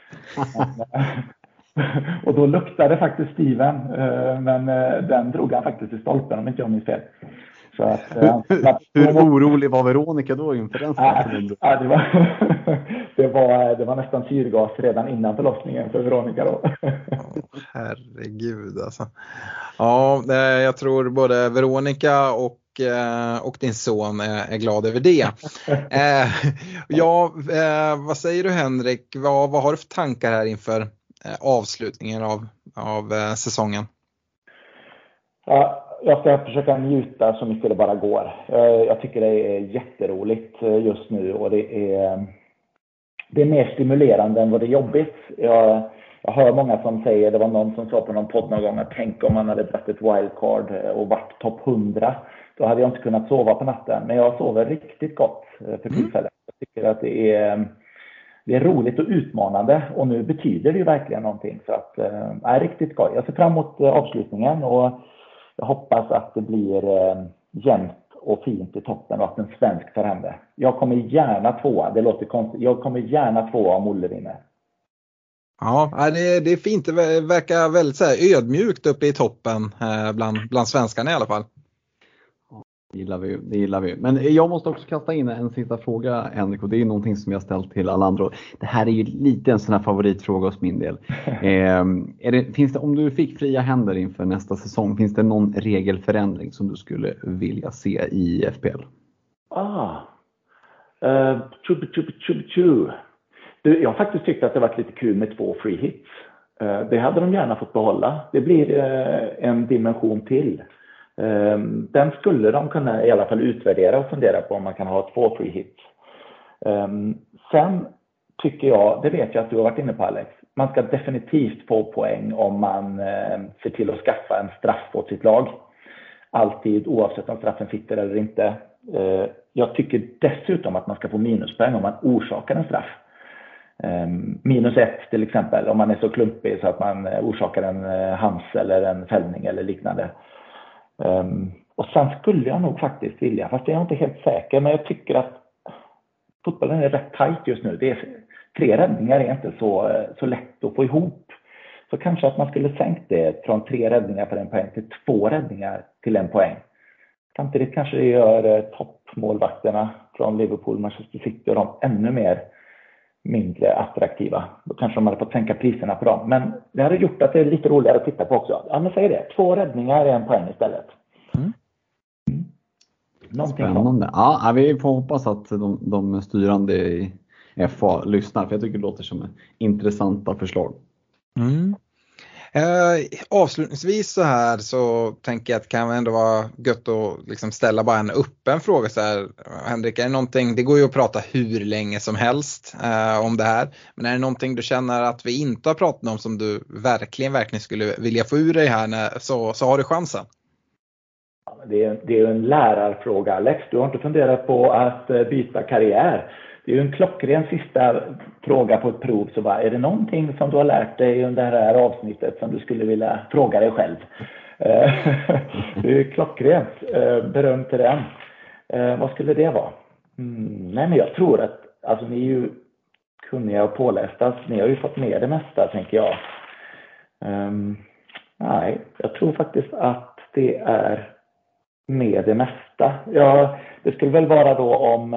Och då luktade faktiskt Steven, men den drog han faktiskt i stolpen om inte jag minns fel. Så att, hur hur orolig var Veronica då inför den straffen? Ja, det, var, det, var, det var nästan syrgas redan innan förlossningen för Veronica då. Oh, herregud alltså. Ja, jag tror både Veronica och och din son är glad över det. Ja, vad säger du Henrik? Vad, vad har du för tankar här inför avslutningen av, av säsongen? Ja, jag ska försöka njuta så mycket det bara går. Jag tycker det är jätteroligt just nu och det är, det är mer stimulerande än vad det är jobbigt. Jag, jag hör många som säger, det var någon som sa på någon podd någon gång att tänk om man hade dragit ett wildcard och varit topp hundra. Då hade jag inte kunnat sova på natten. Men jag sover riktigt gott för tillfället. Jag tycker att det är, det är roligt och utmanande. Och nu betyder det ju verkligen någonting. Så att det är riktigt skoj. Jag ser fram emot avslutningen. Och jag hoppas att det blir jämnt och fint i toppen. Och att en svensk tar hem det. Jag kommer gärna tvåa. Det låter konstigt. Jag kommer gärna tvåa om Olle vinner. Ja, det är, det är fint. Det verkar väldigt så här ödmjukt uppe i toppen. Bland, bland svenskarna i alla fall. Det gillar vi, det gillar vi. Men jag måste också kasta in en sista fråga, Henrik, och det är någonting som jag ställt till alla andra. Det här är ju lite en sån här favoritfråga hos min del. eh, är det, finns det, om du fick fria händer inför nästa säsong, finns det någon regelförändring som du skulle vilja se i F P L? Ah, uh, tjubi, tjubi, tjubi, tjubi. Du, jag har faktiskt tyckt att det varit lite kul med två free hits. Uh, det hade de gärna fått behålla. Det blir uh, en dimension till. Um, den skulle de kunna i alla fall utvärdera och fundera på om man kan ha två free hits. Um, sen tycker jag, det vet jag att du har varit inne på Alex, man ska definitivt få poäng om man uh, ser till att skaffa en straff åt sitt lag. Alltid, oavsett om straffen sitter eller inte. Uh, jag tycker dessutom att man ska få minuspoäng om man orsakar en straff. Um, minus ett till exempel om man är så klumpig så att man orsakar en uh, hams eller en fällning eller liknande. Um, och sen skulle jag nog faktiskt vilja, fast jag är inte helt säker, men jag tycker att fotbollen är rätt tajt just nu. Det är, tre räddningar är inte så, så lätt att få ihop. Så kanske att man skulle sänkt det från tre räddningar för en poäng till två räddningar till en poäng. Samtidigt kanske det gör eh, toppmålvakterna från Liverpool, Manchester City och de ännu mer mindre attraktiva. Då kanske de hade fått sänka priserna på dem. Men det hade gjort att det är lite roligare att titta på också. Ja, men säg det. Två räddningar är en poäng istället. Mm. Mm. Spännande. Ja, vi får hoppas att de, de styrande i F A lyssnar. För jag tycker det låter som intressanta förslag. Mm. Eh, avslutningsvis så här så tänker jag att det kan ändå vara gött att liksom ställa bara en öppen fråga så här. Henrik, är det någonting, det går ju att prata hur länge som helst eh, om det här, men är det någonting du känner att vi inte har pratat om som du verkligen verkligen skulle vilja få ur dig här när, så, så har du chansen. Ja, det är, det är en lärarfråga, Alex. Du har inte funderat på att byta karriär. Det är ju en klockren sista fråga på ett prov. Så bara, är det någonting som du har lärt dig under det här avsnittet som du skulle vilja fråga dig själv? Det är ju klockrent. Beröm till den. Vad skulle det vara? Mm, nej, men jag tror att alltså, ni är ju kunniga och pålästa. Ni har ju fått med det mesta, tänker jag. Um, nej, jag tror faktiskt att det är med det mesta. Ja, det skulle väl vara då om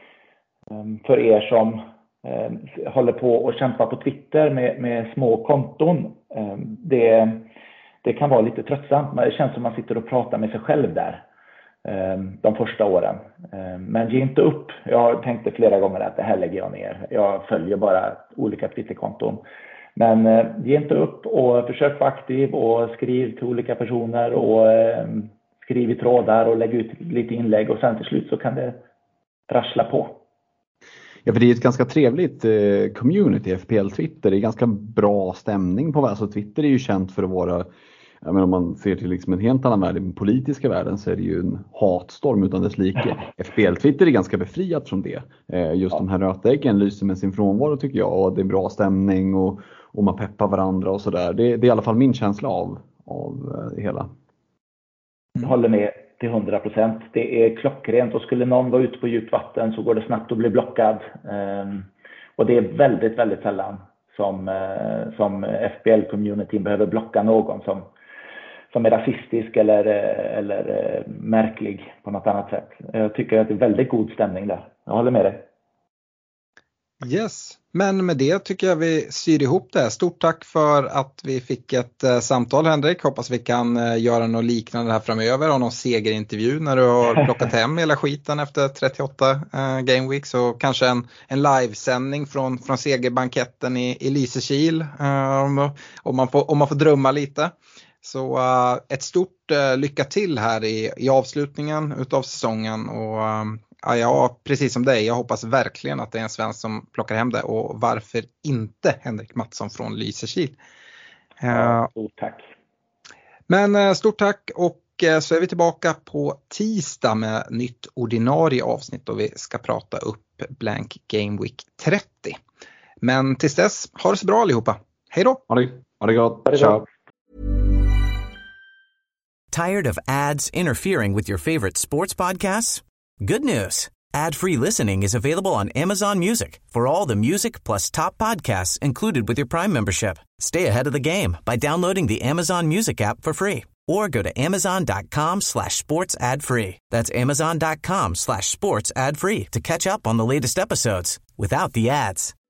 för er som eh, håller på och kämpar på Twitter med, med små konton. Eh, det, det kan vara lite tröttsamt. Det känns som man sitter och pratar med sig själv där eh, de första åren. Eh, men ge inte upp. Jag tänkte flera gånger att det här lägger jag ner. Jag följer bara olika Twitterkonton. Men eh, ge inte upp och försök vara aktiv och skriv till olika personer och eh, skriv i trådar och lägg ut lite inlägg och sen till slut så kan det rassla på. Ja, för det är ett ganska trevligt eh, community, F P L Twitter. Det är ganska bra stämning på. Alltså Twitter är ju känt för att vara, jag menar, om man ser till liksom en helt annan värld, i den politiska världen, så är det ju en hatstorm utan dess like. F P L Twitter är ganska befriat från det. Eh, just ja. De här rötäggen lyser med sin frånvaro, tycker jag. Och det är bra stämning och, och man peppar varandra och sådär. Det, det är i alla fall min känsla av, av det hela. Jag håller med till hundra procent. Det är klockrent och skulle någon vara ute på djupt vatten så går det snabbt att bli blockad. Um, Och det är väldigt, väldigt sällan som, eh, som F P L-communityn behöver blocka någon som, som är rasistisk eller, eller eh, märklig på något annat sätt. Jag tycker att det är väldigt god stämning där. Jag håller med dig. Yes, men med det tycker jag vi syr ihop det. Stort tack för att vi fick ett uh, samtal, Henrik. Hoppas vi kan uh, göra något liknande här framöver och någon segerintervjul när du har plockat hem hela skiten efter trettioåtta uh, Game Weeks och kanske en, en livesändning från, från segerbanketten i, i Lysekil uh, om, om, man får, om man får drömma lite. Så uh, ett stort uh, lycka till här i, i avslutningen utav säsongen och um, ja, ja, precis som dig. Jag hoppas verkligen att det är en svensk som plockar hem det. Och varför inte Henrik Mattsson från Lysekil? Ja, stort tack. Men stort tack och så är vi tillbaka på tisdag med nytt ordinarie avsnitt och vi ska prata upp Blank Game Week trettio. Men tills dess, ha det så bra allihopa. Hej då! Ha det, ha det gott. Ha det Ciao. Tired of ads interfering with your favorite sports podcasts? Good news. Ad-free listening is available on Amazon Music for all the music plus top podcasts included with your Prime membership. Stay ahead of the game by downloading the Amazon Music app for free or go to amazon.com slash sports ad free. That's amazon.com slash sports ad free to catch up on the latest episodes without the ads.